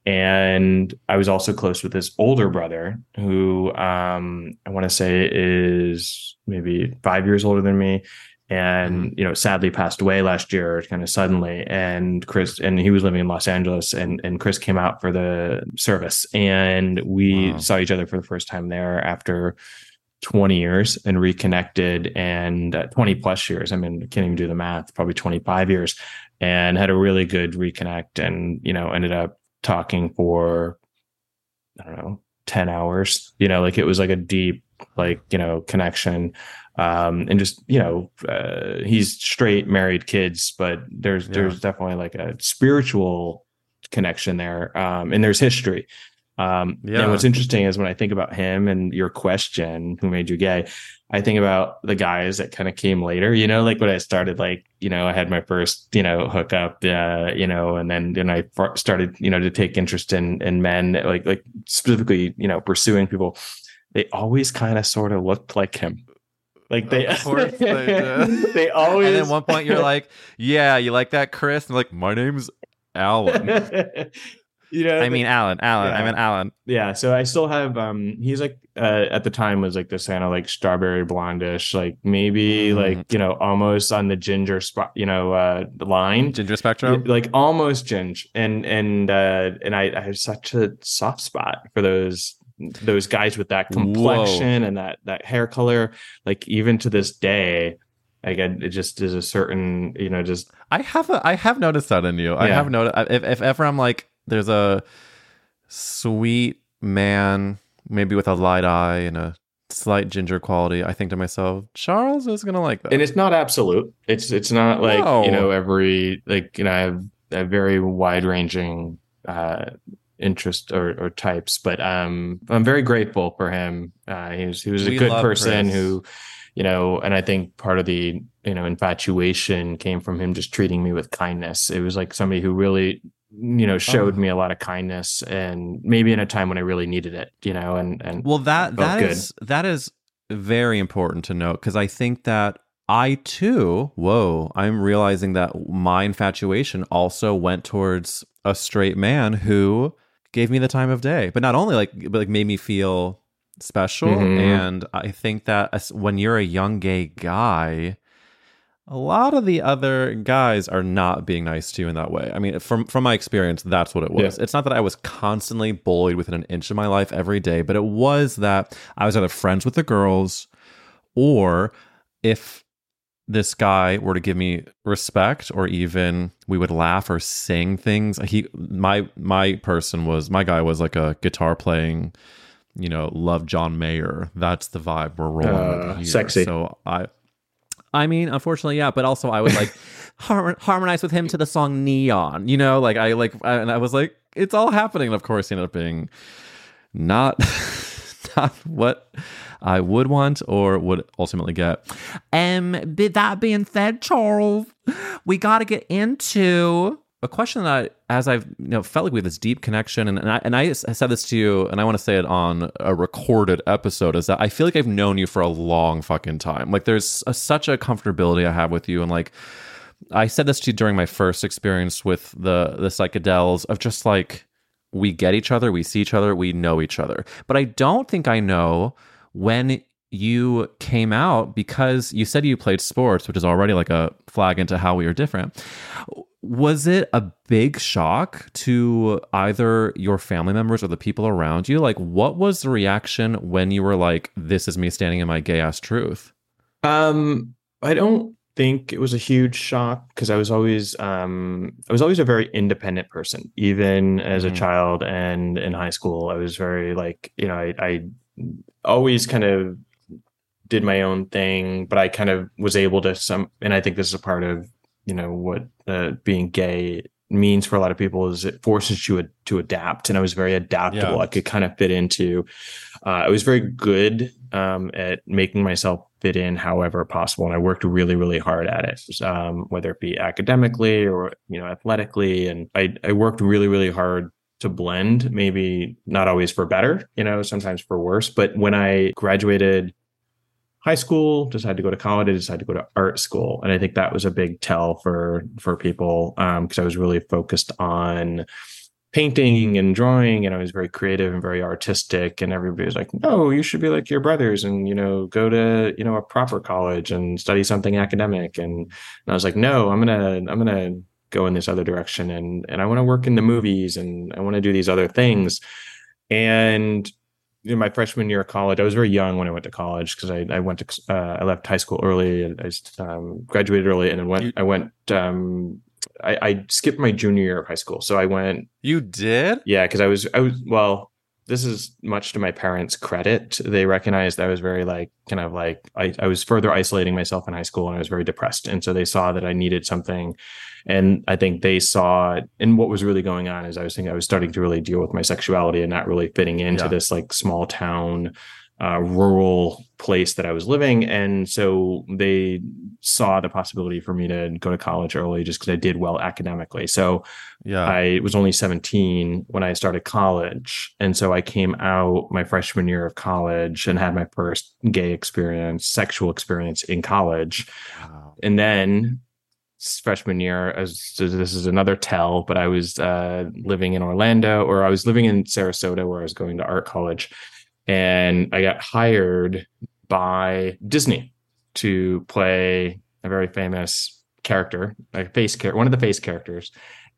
And I was also close with his older brother, who um, I want to say is maybe five years older than me. And, mm-hmm. you know, sadly passed away last year kind of suddenly. And Chris, and he was living in Los Angeles, and, and Chris came out for the service, and we wow. saw each other for the first time there after twenty years and reconnected, and uh, twenty plus years. I mean, I can't even do the math, probably twenty-five years, and had a really good reconnect, and, you know, ended up talking for, I don't know, ten hours, you know, like it was like a deep, like, you know, connection. Um, and just, you know, uh, he's straight, married, kids, but there's, yeah. there's definitely like a spiritual connection there. Um, and there's history. Um, yeah. And what's interesting is when I think about him and your question, who made you gay? I think about the guys that kind of came later, you know, like when I started, like, you know, I had my first, you know, hookup, uh, you know, and then, then I started, you know, to take interest in, in men, like, like specifically, you know, pursuing people. They always kind of sort of looked like him. Like they, of course they did. They always. And then at one point you're like, yeah, you like that, Chris? And I'm like, my name's Alan. You know, I mean, Alan, Alan, yeah. I mean, Alan. Yeah. So I still have, um, he's like, uh, at the time was like this kind of like strawberry blondish, like maybe mm. like, you know, almost on the ginger spot, you know, uh, line. Ginger spectrum. Like almost ginger. And, and, uh, and I, I have such a soft spot for those, those guys with that complexion Whoa. and that, that hair color. Like even to this day, like it just is a certain, you know, just. I have, a, I have noticed that in you. Yeah. I have noticed if, if ever I'm like, there's a sweet man, maybe with a light eye and a slight ginger quality, I think to myself, Charles is gonna like that. And it's not absolute. It's it's not like no. you know every like you know I have a very wide ranging uh, interest or, or types, but um, I'm very grateful for him. Uh, he was he was a we good person Chris. who, you know, and I think part of the you know infatuation came from him just treating me with kindness. It was like somebody who really. you know, showed oh. me a lot of kindness, and maybe in a time when I really needed it, you know, and, and well, that, that good. is, that is very important to note. Cause I think that I too, whoa, I'm realizing that my infatuation also went towards a straight man who gave me the time of day, but not only like, but like made me feel special. Mm-hmm. And I think that when you're a young gay guy, a lot of the other guys are not being nice to you in that way. I mean, from from my experience, that's what it was. Yeah. It's not that I was constantly bullied within an inch of my life every day, but it was that I was either friends with the girls, or if this guy were to give me respect, or even we would laugh or sing things. He, my my person was, my guy was like a guitar playing, you know, love John Mayer. That's the vibe we're rolling uh, with here. Sexy. So I. I mean, unfortunately, yeah, but also I would like har- harmonize with him to the song Neon, you know, like I like, I, and I was like, it's all happening. And of course, he ended up being not, not what I would want or would ultimately get. Um, but that being said, Charles, we got to get into a question that I, as I've you know felt like we have this deep connection, and, and I and I said this to you, and I want to say it on a recorded episode, is that I feel like I've known you for a long fucking time. Like there's a, such a comfortability I have with you, and like I said this to you during my first experience with the the psychedels of just like we get each other, we see each other, we know each other. But I don't think I know when you came out because you said you played sports, which is already like a flag into how we are different. Was it a big shock to either your family members or the people around you? Like, what was the reaction when you were like, this is me standing in my gay ass truth? Um, I don't think it was a huge shock because I was always um I was always a very independent person, even as Mm-hmm. a child and in high school. I was very like, you know, I, I always kind of did my own thing, but I kind of was able to some, and I think this is a part of, you know, what uh, being gay means for a lot of people is it forces you ad- to adapt. And I was very adaptable. Yeah. I could kind of fit into, uh, I was very good um, at making myself fit in however possible. And I worked really, really hard at it, um, whether it be academically or, you know, athletically. And I, I worked really, really hard to blend, maybe not always for better, you know, sometimes for worse. But when I graduated high school, decided to go to college, I decided to go to art school. And I think that was a big tell for, for people um, because I was really focused on painting and drawing, and I was very creative and very artistic. And everybody was like, no, you should be like your brothers and, you know, go to, you know, a proper college and study something academic. And, and I was like, no, I'm going to, I'm going to go in this other direction. And, and I want to work in the movies and I want to do these other things. And in my freshman year of college, I was very young when I went to college because I, I went to, uh, I left high school early. I um, graduated early and then went, You- I went, um, I, I skipped my junior year of high school. So I went, You did? yeah, because I was, I was, well, this is much to my parents' credit. They recognized I was very like, kind of like, I, I was further isolating myself in high school and I was very depressed. And so they saw that I needed something. And I think they saw it. And what was really going on is I was thinking I was starting to really deal with my sexuality and not really fitting into Yeah. this like small town, uh, rural place that I was living. And so they saw the possibility for me to go to college early just because I did well academically. So Yeah. I was only seventeen when I started college. And so I came out my freshman year of college and had my first gay experience, sexual experience in college. Wow. And then freshman year, as so this is another tell, but I was uh, living in Orlando, or I was living in Sarasota where I was going to art college. And I got hired by Disney to play a very famous character, a face character, one of the face characters.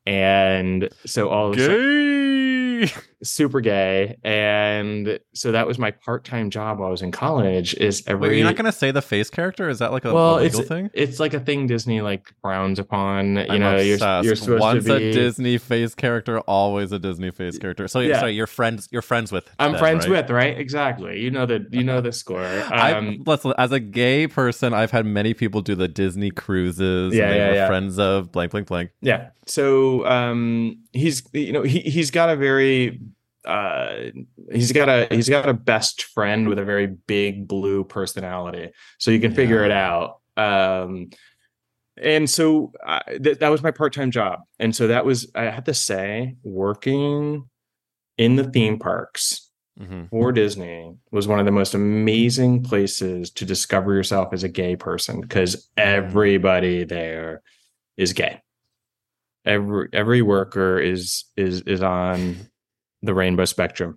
And so all of a sudden, Gay. super gay. And so that was my part-time job while I was in college is every Wait, you're not gonna say the face character? Is that like a, well, a legal it's thing? it's like a thing Disney like frowns upon. You I'm know, you're obsessed. you're supposed Once to be. a Disney face character, always a Disney face character. So Yeah. sorry, you're friends. You're friends with. I'm them, friends right? with, right? Exactly. You know the you know the score. I, Um, let's, as a gay person, I've had many people do the Disney cruises. Yeah, and they yeah, were yeah. friends of blank, blank, blank. yeah. So um, he's you know he he's got a very uh he's got a he's got a best friend with a very big blue personality, so you can figure Yeah. it out. Um, and so uh, th- that was my part-time job, and so that was I have to say working in the theme parks Mm-hmm. for Disney was one of the most amazing places to discover yourself as a gay person because everybody there is gay. Every every worker is is is on the rainbow spectrum.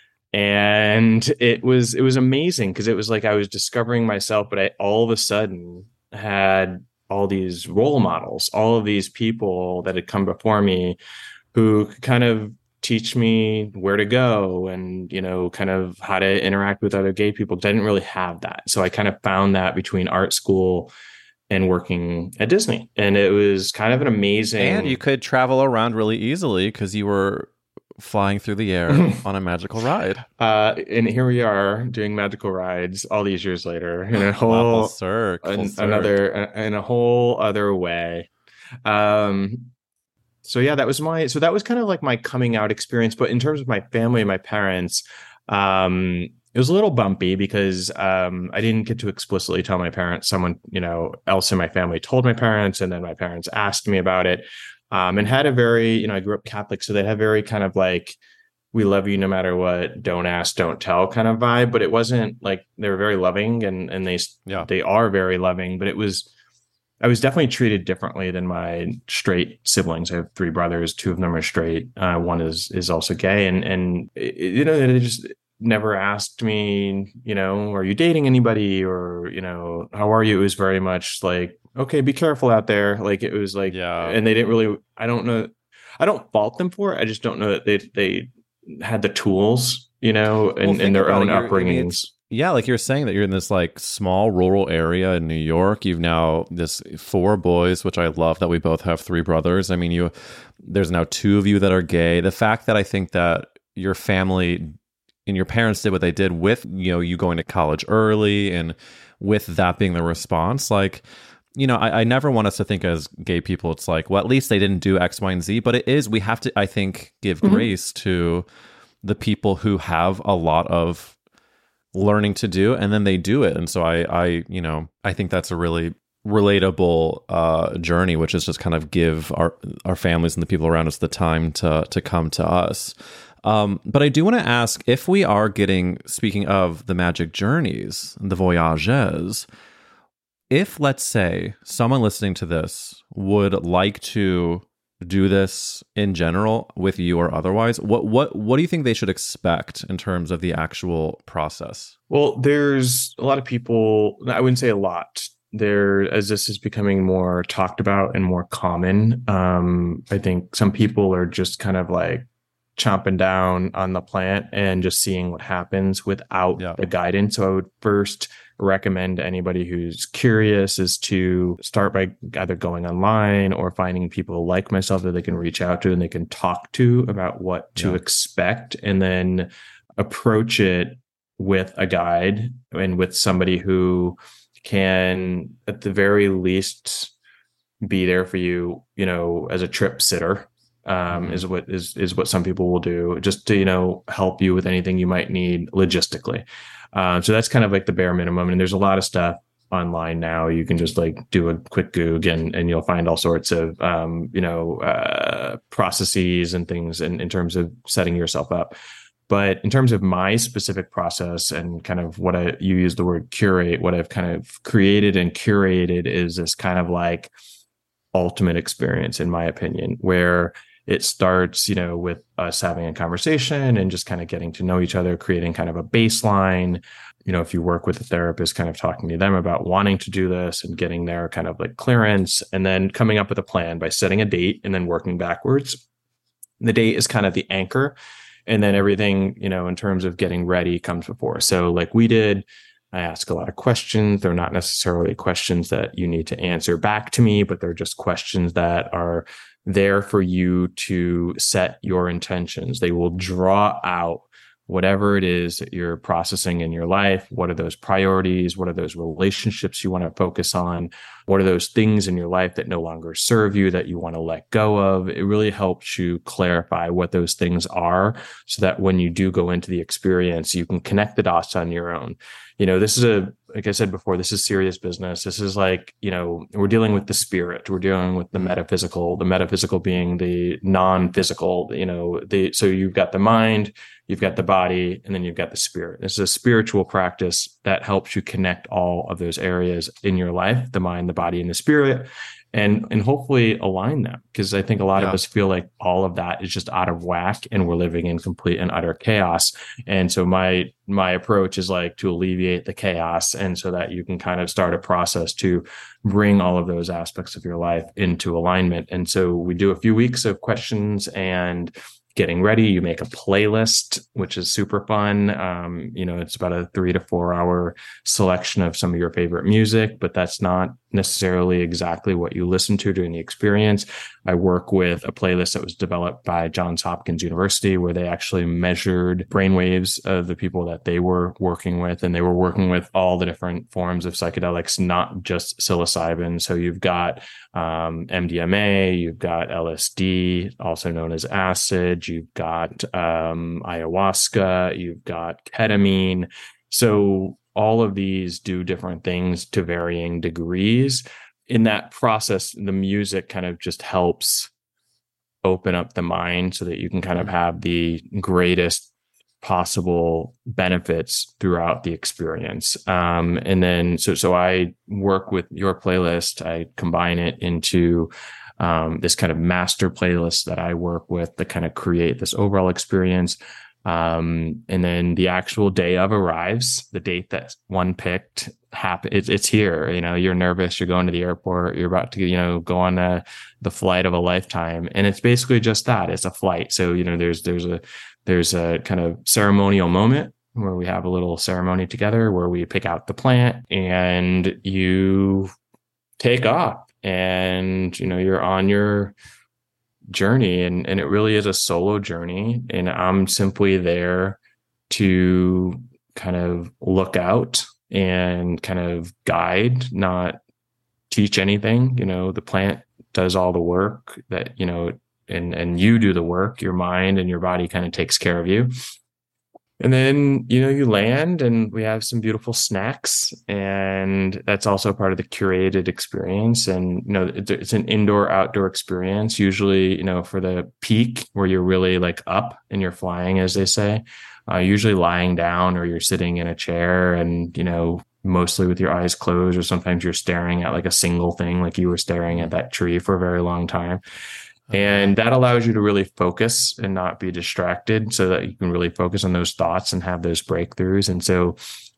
And it was it was amazing because it was like I was discovering myself, but I all of a sudden had all these role models, all of these people that had come before me who could kind of teach me where to go and, you know, kind of how to interact with other gay people. 'Cause I didn't really have that. So I kind of found that between art school and working at Disney. And it was kind of an amazing. And you could travel around really easily because you were flying through the air on a magical ride. Uh, and here we are doing magical rides all these years later in a Wow, whole full circ, full an- circ. another in a whole other way. Um, so yeah, that was my so that was kind of like my coming out experience. But in terms of my family and my parents, um, it was a little bumpy because um, I didn't get to explicitly tell my parents. Someone, you know, else in my family told my parents, and then my parents asked me about it. Um, and had a very, you know, I grew up Catholic, so they had very kind of like, we love you no matter what, don't ask, don't tell kind of vibe. But it wasn't like they were very loving, and and they Yeah. they are very loving. But it was, I was definitely treated differently than my straight siblings. I have three brothers, two of them are straight, uh, one is is also gay, and and it, you know, it just never asked me, you know, are you dating anybody, or, you know, how are you? It was very much like, okay, be careful out there. Like it was like, Yeah. and they didn't really, I don't know, I don't fault them for it. I just don't know that they, they had the tools, you know, in, Well, in think their about own it. You're- I mean, upbringings. it's- Yeah, like you're saying that you're in this like small rural area in New York. You've now this four boys, which I love that we both have three brothers. I mean, you there's now two of you that are gay. The fact that I think that your family and your parents did what they did with, you know, you going to college early and with that being the response, like, you know, I, I never want us to think as gay people, it's like, well, at least they didn't do X, Y, and Z, but it is, we have to, I think, give Mm-hmm. grace to the people who have a lot of learning to do, and then they do it. And so I, I, you know, I think that's a really relatable uh, journey, which is just kind of give our our families and the people around us the time to to come to us. Um, but I do want to ask if we are getting, speaking of the magic journeys, the voyages, if let's say someone listening to this would like to do this in general with you or otherwise, what what what do you think they should expect in terms of the actual process? Well, there's a lot of people, I wouldn't say a lot there, as this is becoming more talked about and more common. Um, I think some people are just kind of like chomping down on the plant and just seeing what happens without Yeah. the guidance. So I would first recommend anybody who's curious is to start by either going online or finding people like myself that they can reach out to and they can talk to about what to Yeah. expect, and then approach it with a guide and with somebody who can at the very least be there for you, you know, as a trip sitter. Um, Mhm. is what is is what some people will do, just to, you know, help you with anything you might need logistically. Uh, so that's kind of like the bare minimum. And there's a lot of stuff online now. You can just like do a quick Goog and and you'll find all sorts of um, you know, uh, processes and things in, in terms of setting yourself up. But in terms of my specific process and kind of what I, you use the word curate, what I've kind of created and curated is this kind of like ultimate experience, in my opinion, where it starts, you know, with us having a conversation and just kind of getting to know each other, creating kind of a baseline. You know, if you work with a therapist, kind of talking to them about wanting to do this and getting their kind of like clearance, and then coming up with a plan by setting a date and then working backwards. The date is kind of the anchor. And then everything, you know, in terms of getting ready comes before. So like we did, I ask a lot of questions. They're not necessarily questions that you need to answer back to me, but they're just questions that are there for you to set your intentions. They will draw out whatever it is that you're processing in your life. What are those priorities? What are those relationships you want to focus on? What are those things in your life that no longer serve you that you want to let go of? It really helps you clarify what those things are so that when you do go into the experience, you can connect the dots on your own. You know, this is a, like I said before, this is serious business. This is like, you know, we're dealing with the spirit. We're dealing with the metaphysical, the metaphysical being the non-physical, you know, the, so you've got the mind, you've got the body, and then you've got the spirit. It's a spiritual practice that helps you connect all of those areas in your life, the mind, the body, and the spirit, and and hopefully align them. Because I think a lot Yeah. of us feel like all of that is just out of whack and we're living in complete and utter chaos. And so my my approach is like to alleviate the chaos, and so that you can kind of start a process to bring all of those aspects of your life into alignment. And so we do a few weeks of questions and getting ready. You make a playlist, which is super fun. Um, you know, it's about a three to four hour selection of some of your favorite music, but that's not necessarily exactly what you listen to during the experience. I work with a playlist that was developed by Johns Hopkins University, where they actually measured brainwaves of the people that they were working with. And they were working with all the different forms of psychedelics, not just psilocybin. So you've got um, M D M A, you've got L S D, also known as acid, you've got um, ayahuasca, you've got ketamine. So all of these do different things to varying degrees. In that process, the music kind of just helps open up the mind so that you can kind of have the greatest possible benefits throughout the experience. Um, and then, so, so I work with your playlist. I combine it into um, this kind of master playlist that I work with to kind of create this overall experience. Um, and then the actual day of arrives, the date that one picked happen. It's, it's here. You know, you're nervous. You're going to the airport. You're about to, you know, go on a, the flight of a lifetime. And it's basically just that. It's a flight. So, you know, there's, there's a, there's a kind of ceremonial moment where we have a little ceremony together where we pick out the plant and you take off and, you know, you're on your journey, and, and it really is a solo journey. And I'm simply there to kind of look out and kind of guide, not teach anything. You know, the plant does all the work that, you know, and, and you do the work. Your mind and your body kind of takes care of you. And then, you know, you land and we have some beautiful snacks, and that's also part of the curated experience. And, you know, it's an indoor outdoor experience, usually, you know, for the peak where you're really like up and you're flying, as they say, uh, usually lying down or you're sitting in a chair and, you know, mostly with your eyes closed, or sometimes you're staring at like a single thing, like you were staring at that tree for a very long time. And that allows you to really focus and not be distracted, so that you can really focus on those thoughts and have those breakthroughs. And so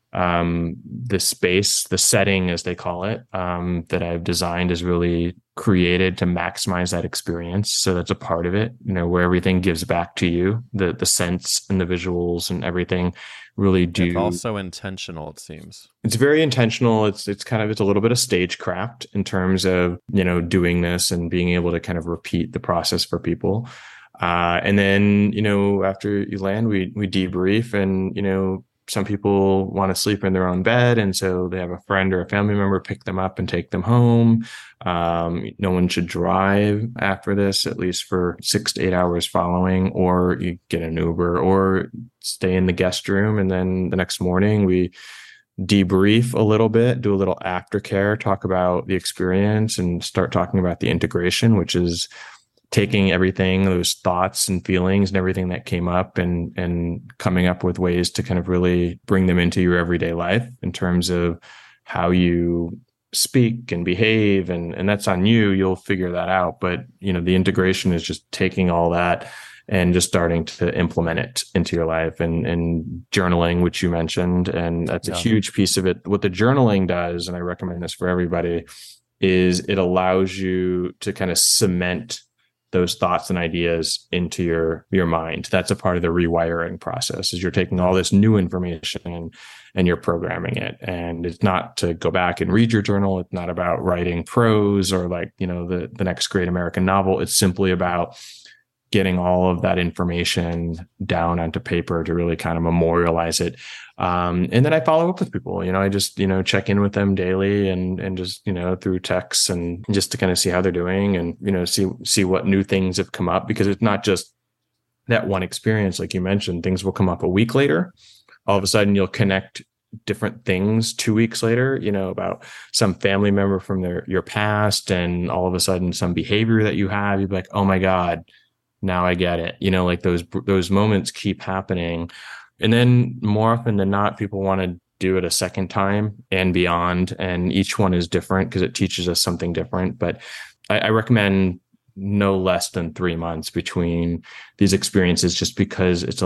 um, the space, the setting, as they call it, um, that I've designed is really created to maximize that experience. So that's a part of it, you know, where everything gives back to you, the the sense and the visuals and everything really do. It's also intentional, it seems. It's very intentional. It's it's kind of it's a little bit of stagecraft in terms of, you know, doing this and being able to kind of repeat the process for people. Uh, and then, you know, after you land, we we debrief, and, you know, some people want to sleep in their own bed, and so they have a friend or a family member pick them up and take them home. Um, no one should drive after this, at least for six to eight hours following, or you get an Uber or stay in the guest room. And then the next morning we debrief a little bit, do a little aftercare, talk about the experience, and start talking about the integration, which is taking everything, those thoughts and feelings and everything that came up, and and coming up with ways to kind of really bring them into your everyday life in terms of how you speak and behave. And, and that's on you. You'll figure that out. But, you know, the integration is just taking all that and just starting to implement it into your life, and, and journaling, which you mentioned. And that's yeah. a huge piece of it. What the journaling does, and I recommend this for everybody, is it allows you to kind of cement those thoughts and ideas into your your mind. That's a part of the rewiring process, is you're taking all this new information and, and you're programming it. And it's not to go back and read your journal. It's not about writing prose or like, you know, the, the next great American novel. It's simply about getting all of that information down onto paper to really kind of memorialize it. Um, and then I follow up with people, you know, I just, you know, check in with them daily, and, and just, you know, through texts, and just to kind of see how they're doing, and, you know, see, see what new things have come up, because it's not just that one experience. Like you mentioned, things will come up a week later. All of a sudden you'll connect different things two weeks later, you know, about some family member from their, your past. And all of a sudden some behavior that you have, you'd be like, oh my God, now I get it. You know, like those, those moments keep happening. And then more often than not, people want to do it a second time and beyond. And each one is different because it teaches us something different. But I, I recommend no less than three months between these experiences, just because it's a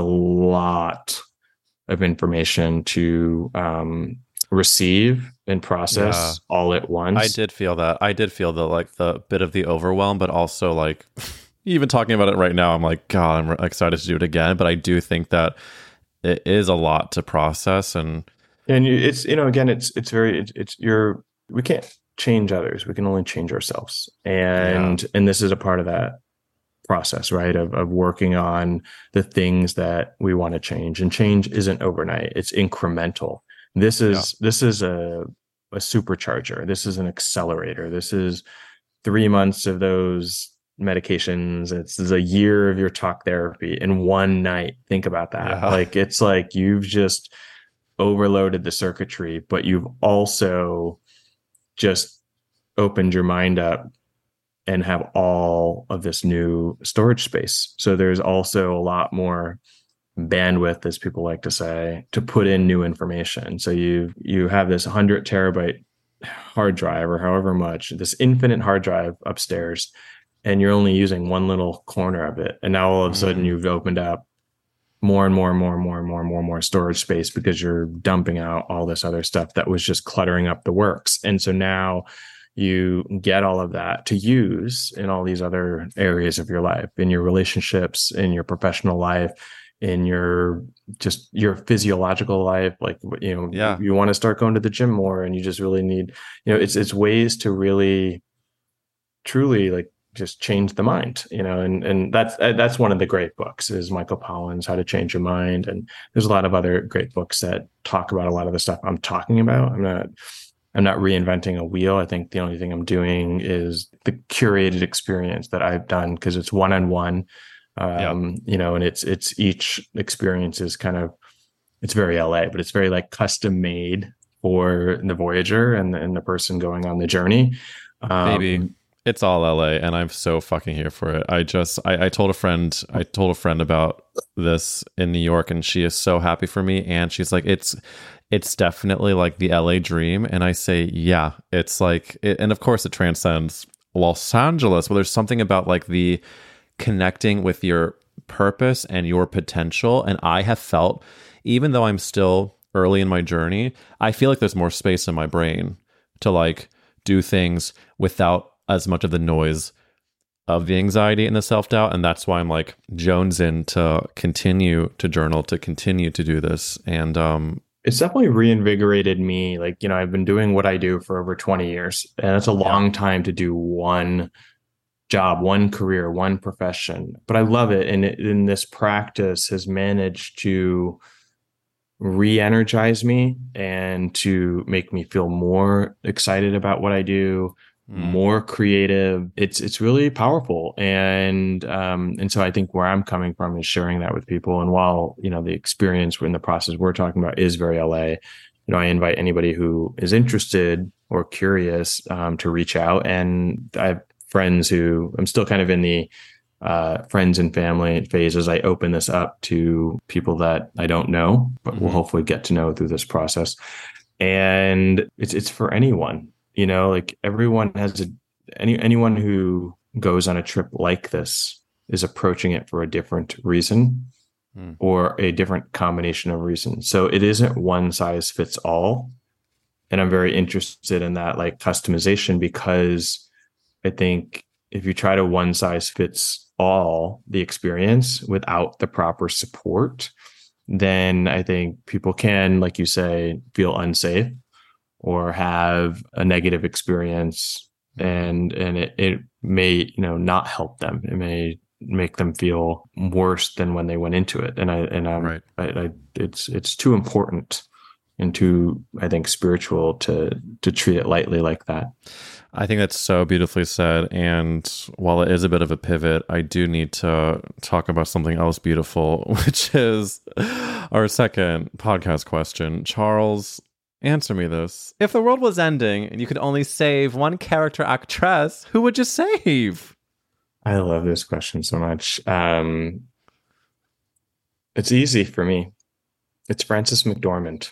lot of information to um, receive and process yeah. all at once. I did feel that. I did feel the, like the bit of the overwhelm, but also like even talking about it right now, I'm like, God, I'm excited to do it again. But I do think that it is a lot to process. And and it's, you know, again, it's, it's very, it's, it's you're, we can't change others. We can only change ourselves. And, yeah. and this is a part of that process, right? Of, of working on the things that we want to change. And change isn't overnight. It's incremental. This is, yeah. this is a, a supercharger. This is an accelerator. This is three months of those medications. It's, it's a year of your talk therapy in one night. Think about that. Yeah. Like, it's like you've just overloaded the circuitry, but you've also just opened your mind up and have all of this new storage space. So there's also a lot more bandwidth, as people like to say, to put in new information. So you you have this one hundred terabyte hard drive, or however much, this infinite hard drive upstairs, and you're only using one little corner of it. And now all of a sudden you've opened up more and more and more and more and more and more and more storage space because you're dumping out all this other stuff that was just cluttering up the works. And so now you get all of that to use in all these other areas of your life, in your relationships, in your professional life, in your just your physiological life. Like, you know, yeah. you want to start going to the gym more, and you just really need, you know, it's it's ways to really truly like just change the mind, you know, and and that's that's one of the great books is Michael Pollan's How to Change Your Mind. And there's a lot of other great books that talk about a lot of the stuff I'm talking about. I'm not I'm not reinventing a wheel. I think the only thing I'm doing is the curated experience that I've done, because it's one-on-one, um, yeah. you know, and it's, it's each experience is kind of, it's very L A, but it's very like custom made for the Voyager and the, and the person going on the journey. Um, Maybe it's all L A, and I'm so fucking here for it. I just, I, I told a friend, I told a friend about this in New York, and she is so happy for me. And she's like, it's, it's definitely like the L A dream. And I say, yeah, it's like, it, and of course it transcends Los Angeles, but there's something about like the connecting with your purpose and your potential. And I have felt, even though I'm still early in my journey, I feel like there's more space in my brain to like do things without as much of the noise of the anxiety and the self-doubt. And that's why I'm like jonesing to continue to journal, to continue to do this. And, um, it's definitely reinvigorated me. Like, you know, I've been doing what I do for over twenty years, and it's a long time to do one job, one career, one profession, but I love it. And it, in this practice has managed to re-energize me and to make me feel more excited about what I do, mm. more creative. It's it's really powerful. And um, and so I think where I'm coming from is sharing that with people. And while, you know, the experience in the process we're talking about is very L A, you know, I invite anybody who is interested or curious um, to reach out. And I have friends who, I'm still kind of in the uh, friends and family phase as I open this up to people that I don't know, but mm-hmm. will hopefully get to know through this process. And it's it's for anyone, you know, like everyone has a, any anyone who goes on a trip like this is approaching it for a different reason mm. or a different combination of reasons. So it isn't one size fits all. And I'm very interested in that, like customization, because I think if you try to one size fits all the experience without the proper support, then I think people can, like you say, feel unsafe or have a negative experience, and and it, it may, you know, not help them. It may make them feel worse than when they went into it. And I and I'm right. I, I, it's it's too important and too, I think, spiritual to to treat it lightly like that. I think that's so beautifully said. And while it is a bit of a pivot, I do need to talk about something else beautiful, which is our second podcast question. Charles, answer me this. If the world was ending and you could only save one character actress, who would you save? I love this question so much. Um, it's easy for me. It's Frances McDormand.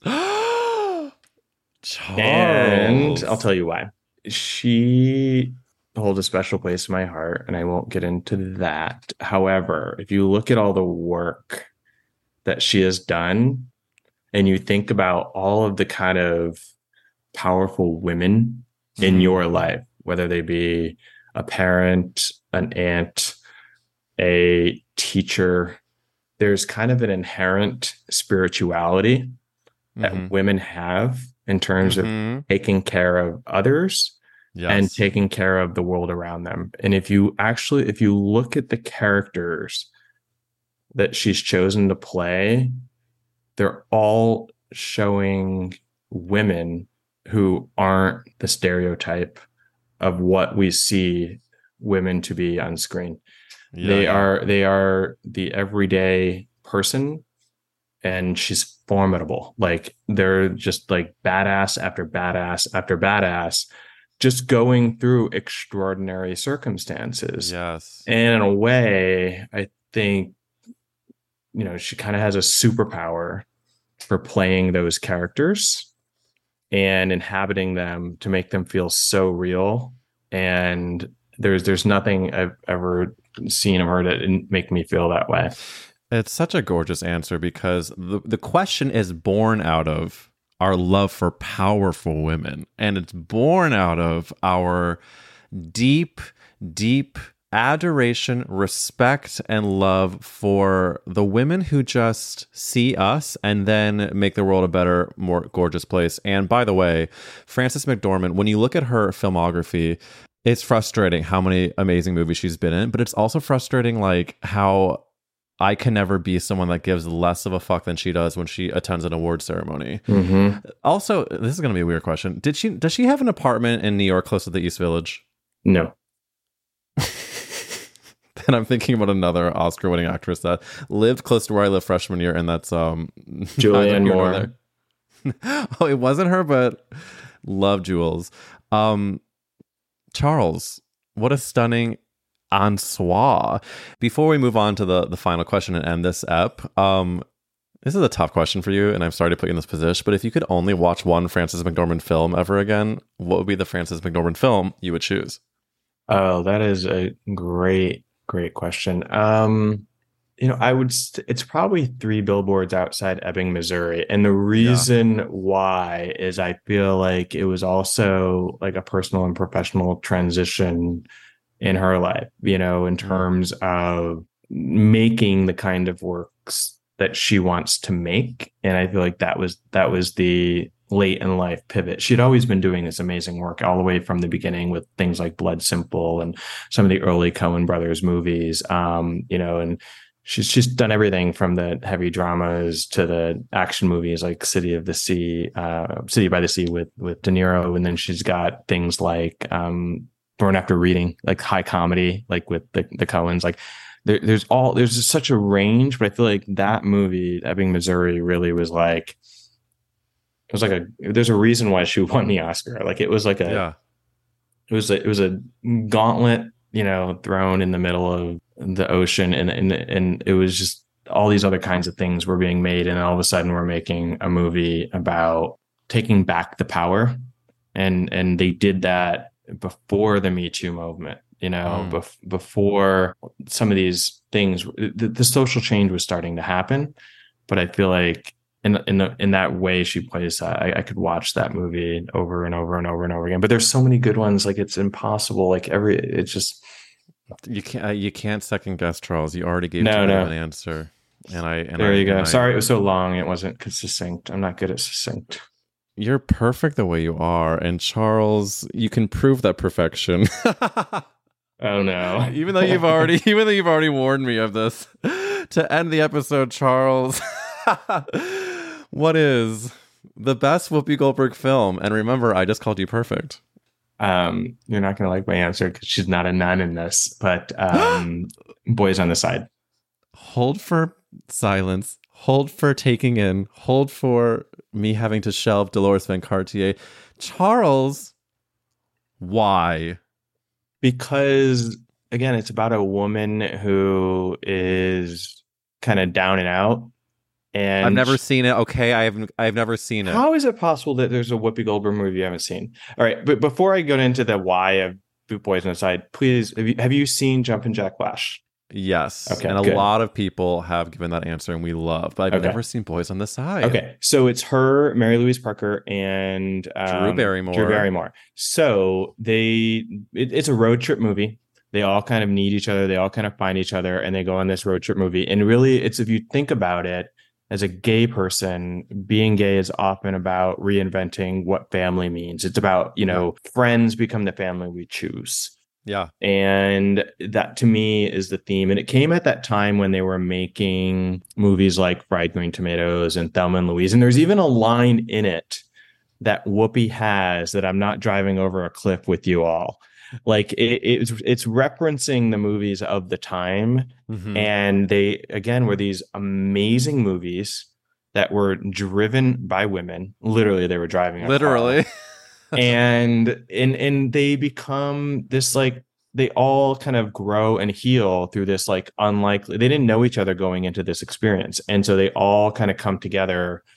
Charles. And I'll tell you why. She holds a special place in my heart, and I won't get into that. However, if you look at all the work that she has done, and you think about all of the kind of powerful women mm-hmm. in your life, whether they be a parent, an aunt, a teacher, there's kind of an inherent spirituality mm-hmm. that women have in terms mm-hmm. of taking care of others yes. and taking care of the world around them. And if you actually, if you look at the characters that she's chosen to play, they're all showing women who aren't the stereotype of what we see women to be on screen. Yeah, they yeah. are, they are the everyday person, and she's formidable. Like, they're just like badass after badass after badass, just going through extraordinary circumstances. Yes. And in a way, I think, you know, she kind of has a superpower for playing those characters and inhabiting them to make them feel so real. And there's there's nothing I've ever seen of her that didn't make me feel that way. It's such a gorgeous answer because the, the question is born out of our love for powerful women. And it's born out of our deep, deep adoration, respect, and love for the women who just see us and then make the world a better, more gorgeous place. And by the way, Frances McDormand, when you look at her filmography, it's frustrating how many amazing movies she's been in, but it's also frustrating like how I can never be someone that gives less of a fuck than she does when she attends an award ceremony. Mm-hmm. Also, this is going to be a weird question. Did she does she have an apartment in New York close to the East Village? No. Then I'm thinking about another Oscar-winning actress that lived close to where I lived freshman year, and that's um Julianne Moore. Oh, it wasn't her, but love Jules. Um, Charles, what a stunning ensoir. Before we move on to the, the final question and end this ep, um, this is a tough question for you, and I'm sorry to put you in this position, but if you could only watch one Frances McDormand film ever again, what would be the Frances McDormand film you would choose? Oh, that is a great, great question. Um, you know, I would, st- it's probably Three Billboards Outside Ebbing, Missouri. And the reason yeah. why is I feel like it was also like a personal and professional transition in her life, you know, in terms of making the kind of works that she wants to make. And I feel like that was that was the late in life pivot. She'd always been doing this amazing work all the way from the beginning with things like Blood Simple and some of the early Coen brothers movies, um, you know, and she's just done everything from the heavy dramas to the action movies like City of the Sea, uh, City by the Sea with with De Niro. And then she's got things like um, Born After Reading, like high comedy, like with the, the Coens. Like there, there's all there's just such a range, but I feel like that movie, Ebbing, Missouri, really was like it was like a. There's a reason why she won the Oscar. Like it was like a. Yeah. It was a, it was a gauntlet, you know, thrown in the middle of the ocean, and and and it was just all these other kinds of things were being made, and all of a sudden we're making a movie about taking back the power, and and they did that before the Me Too movement, you know, mm. bef- before some of these things, the, the social change was starting to happen. But I feel like in in the, in that way she plays that, I, I could watch that movie over and over and over and over again. But there's so many good ones, like it's impossible. Like every, it's just you can't uh, you can't second guess, Charles. You already gave no, no. an answer, and I and there I, you go. I, Sorry, it was so long. It wasn't succinct. I'm not good at succinct. You're perfect the way you are. And Charles, you can prove that perfection. Oh no. even though you've already even though you've already warned me of this. To end the episode, Charles, what is the best Whoopi Goldberg film? And remember, I just called you perfect. Um, you're not gonna like my answer because she's not a nun in this, but um Boys on the Side. Hold for silence. Hold for taking in. Hold for me having to shelve Dolores Van Cartier. Charles, why? Because, again, it's about a woman who is kind of down and out. And I've never seen it. Okay, I have I've never seen it. How is it possible that there's a Whoopi Goldberg movie you haven't seen? All right, but before I go into the why of Boot Boys on the Side, please, have you, have you seen Jumpin' Jack Flash? Yes. Okay, and a good. lot of people have given that answer and we love, but I've okay. never seen Boys on the Side. Okay. So it's her, Mary Louise Parker, and um, Drew Barrymore. Drew Barrymore. So they, it, it's a road trip movie. They all kind of need each other. They all kind of find each other and they go on this road trip movie. And really, it's, if you think about it, as a gay person, being gay is often about reinventing what family means. It's about, you know, friends become the family we choose. Yeah. And that to me is the theme. And it came at that time when they were making movies like Fried Green Tomatoes and Thelma and Louise. And there's even a line in it that Whoopi has that I'm not driving over a cliff with you all. Like it, it's it's referencing the movies of the time. Mm-hmm. And they, again, were these amazing movies that were driven by women. Literally, they were driving a Literally. car. and and and they become this, like, they all kind of grow and heal through this, like, unlikely, they didn't know each other going into this experience, and so they all kind of come together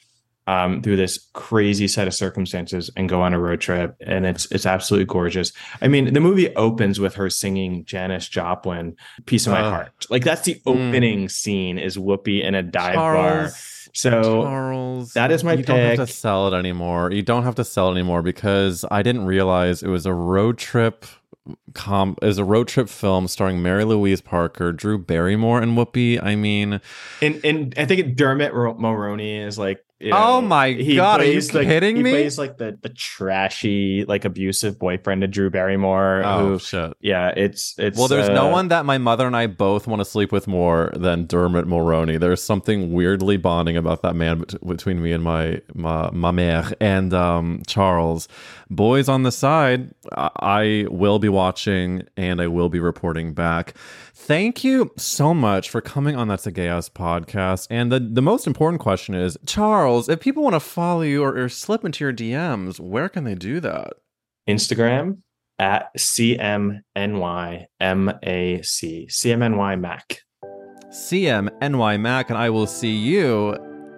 um, through this crazy set of circumstances and go on a road trip. And it's it's absolutely gorgeous. I mean, the movie opens with her singing Janis Joplin, Piece of My Uh, Heart. Like that's the opening scene is Whoopi in a dive Charles, bar. So Charles, that is my you pick. don't have to sell it anymore. You don't have to sell it anymore because I didn't realize it was a road trip com is a road trip film starring Mary Louise Parker, Drew Barrymore, and Whoopi. I mean, and and I think Dermot Mulroney is like, you know, oh my he God, are you plays, like, kidding he me? He plays like the the trashy, like abusive boyfriend of Drew Barrymore. Oh who, shit. Yeah, it's it's. Well, there's uh, no one that my mother and I both want to sleep with more than Dermot Mulroney. There's something weirdly bonding about that man bet- between me and my ma, ma mère and um, Charles. Boys on the Side, I-, I will be watching and I will be reporting back. Thank you so much for coming on That's a Gay Ass podcast. And the, the most important question is, Charles, if people want to follow you or, or slip into your D Ms, where can they do that? Instagram at C M N Y M A C. C M N Y Mac. C M N Y Mac, and I will see you.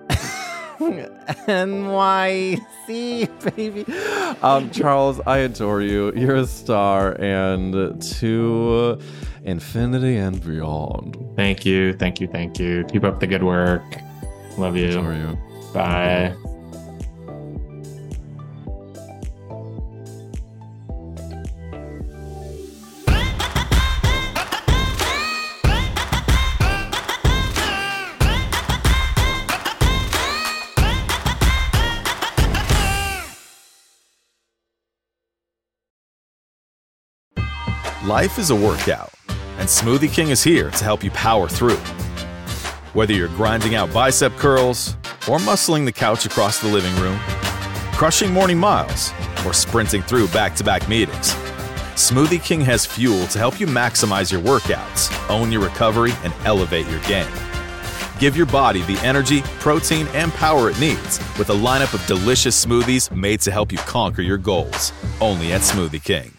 N Y C, baby. Um, Charles, I adore you. You're a star, and to infinity and beyond. Thank you. Thank you. Thank you. Keep up the good work. Love you. Adore you. Bye. Life is a workout, and Smoothie King is here to help you power through. Whether you're grinding out bicep curls or muscling the couch across the living room, crushing morning miles, or sprinting through back-to-back meetings, Smoothie King has fuel to help you maximize your workouts, own your recovery, and elevate your game. Give your body the energy, protein, and power it needs with a lineup of delicious smoothies made to help you conquer your goals. Only at Smoothie King.